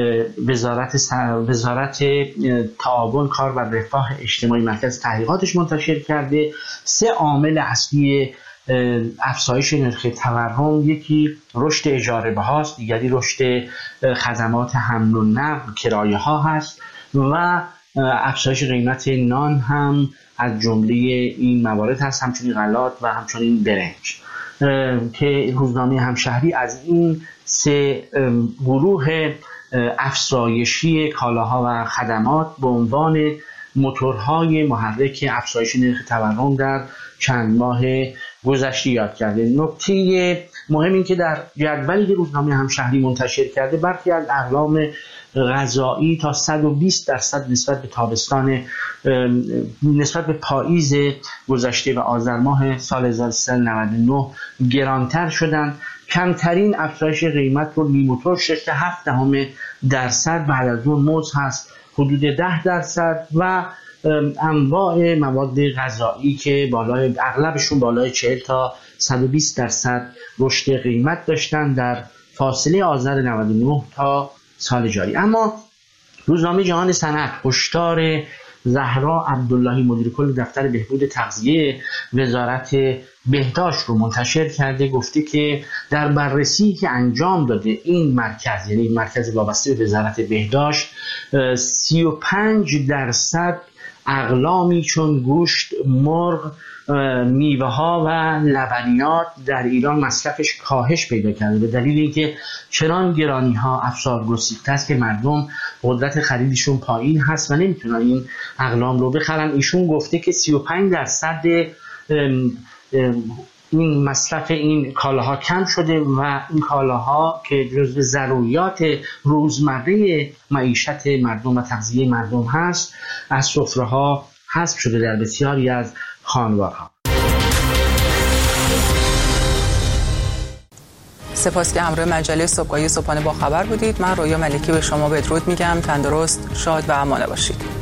وزارت تعاون کار و رفاه اجتماعی مرکز تحقیقاتش منتشر کرده، 3 عامل اصلی افزایش نرخ تورم، یکی رشد اجاره بهاست، دیگری رشد خدمات حمل و نقل کرایه ها هست و افزایش قیمت نان هم از جمله این موارد هست، همچنین غلات و همچنین برنج که روزنامه همشهری از این 3 گروه افزایشی کالاها و خدمات به عنوان موتورهای محرک افزایش نرخ تورم در چند ماه گذشته یاد کرده. نکته مهم این که در جدولی که روزنامه همشهری منتشر کرده برخی از اقلام غذایی تا 120% نسبت به تابستان نسبت به پاییز گذشته و آذر ماه سال 1399 گرانتر شدند. کمترین افزایش قیمت رو لیموتور 6.7% بعد از اون موز هست حدود 10% و انواع مواد غذایی که بالای اغلبشون بالای 40 تا 120% رشد قیمت داشتن در فاصله آذر 99 تا سال جاری. اما روزنامه جهان صنعت هشدار زهرا عبداللهی مدیر کل دفتر بهبود تغذیه وزارت بهداشت رو منتشر کرده، گفته که در بررسی که انجام داده این مرکز، یعنی مرکز وابسته به وزارت بهداشت، 35% اقلامی چون گوشت، مرغ، میوه ها و لبنیات در ایران مصرفش کاهش پیدا کرده به دلیل اینکه چنان گرانی ها افزار گسیخته است که مردم قدرت خریدشون پایین هست و نمیتونن این اقلام رو بخرن. ایشون گفته که 35% این مصرف این کالاها کم شده و این کالاها که جزو ضروریات روزمره معیشت مردم و تغذیه مردم هست از سفره‌ها حذف شده در بسیاری از خانوارها. سپاس که همراه مجله صبحگاهی صبحانه با خبر بودید. من رویا ملکی به شما بدرود میگم. تندرست، شاد و امانه باشید.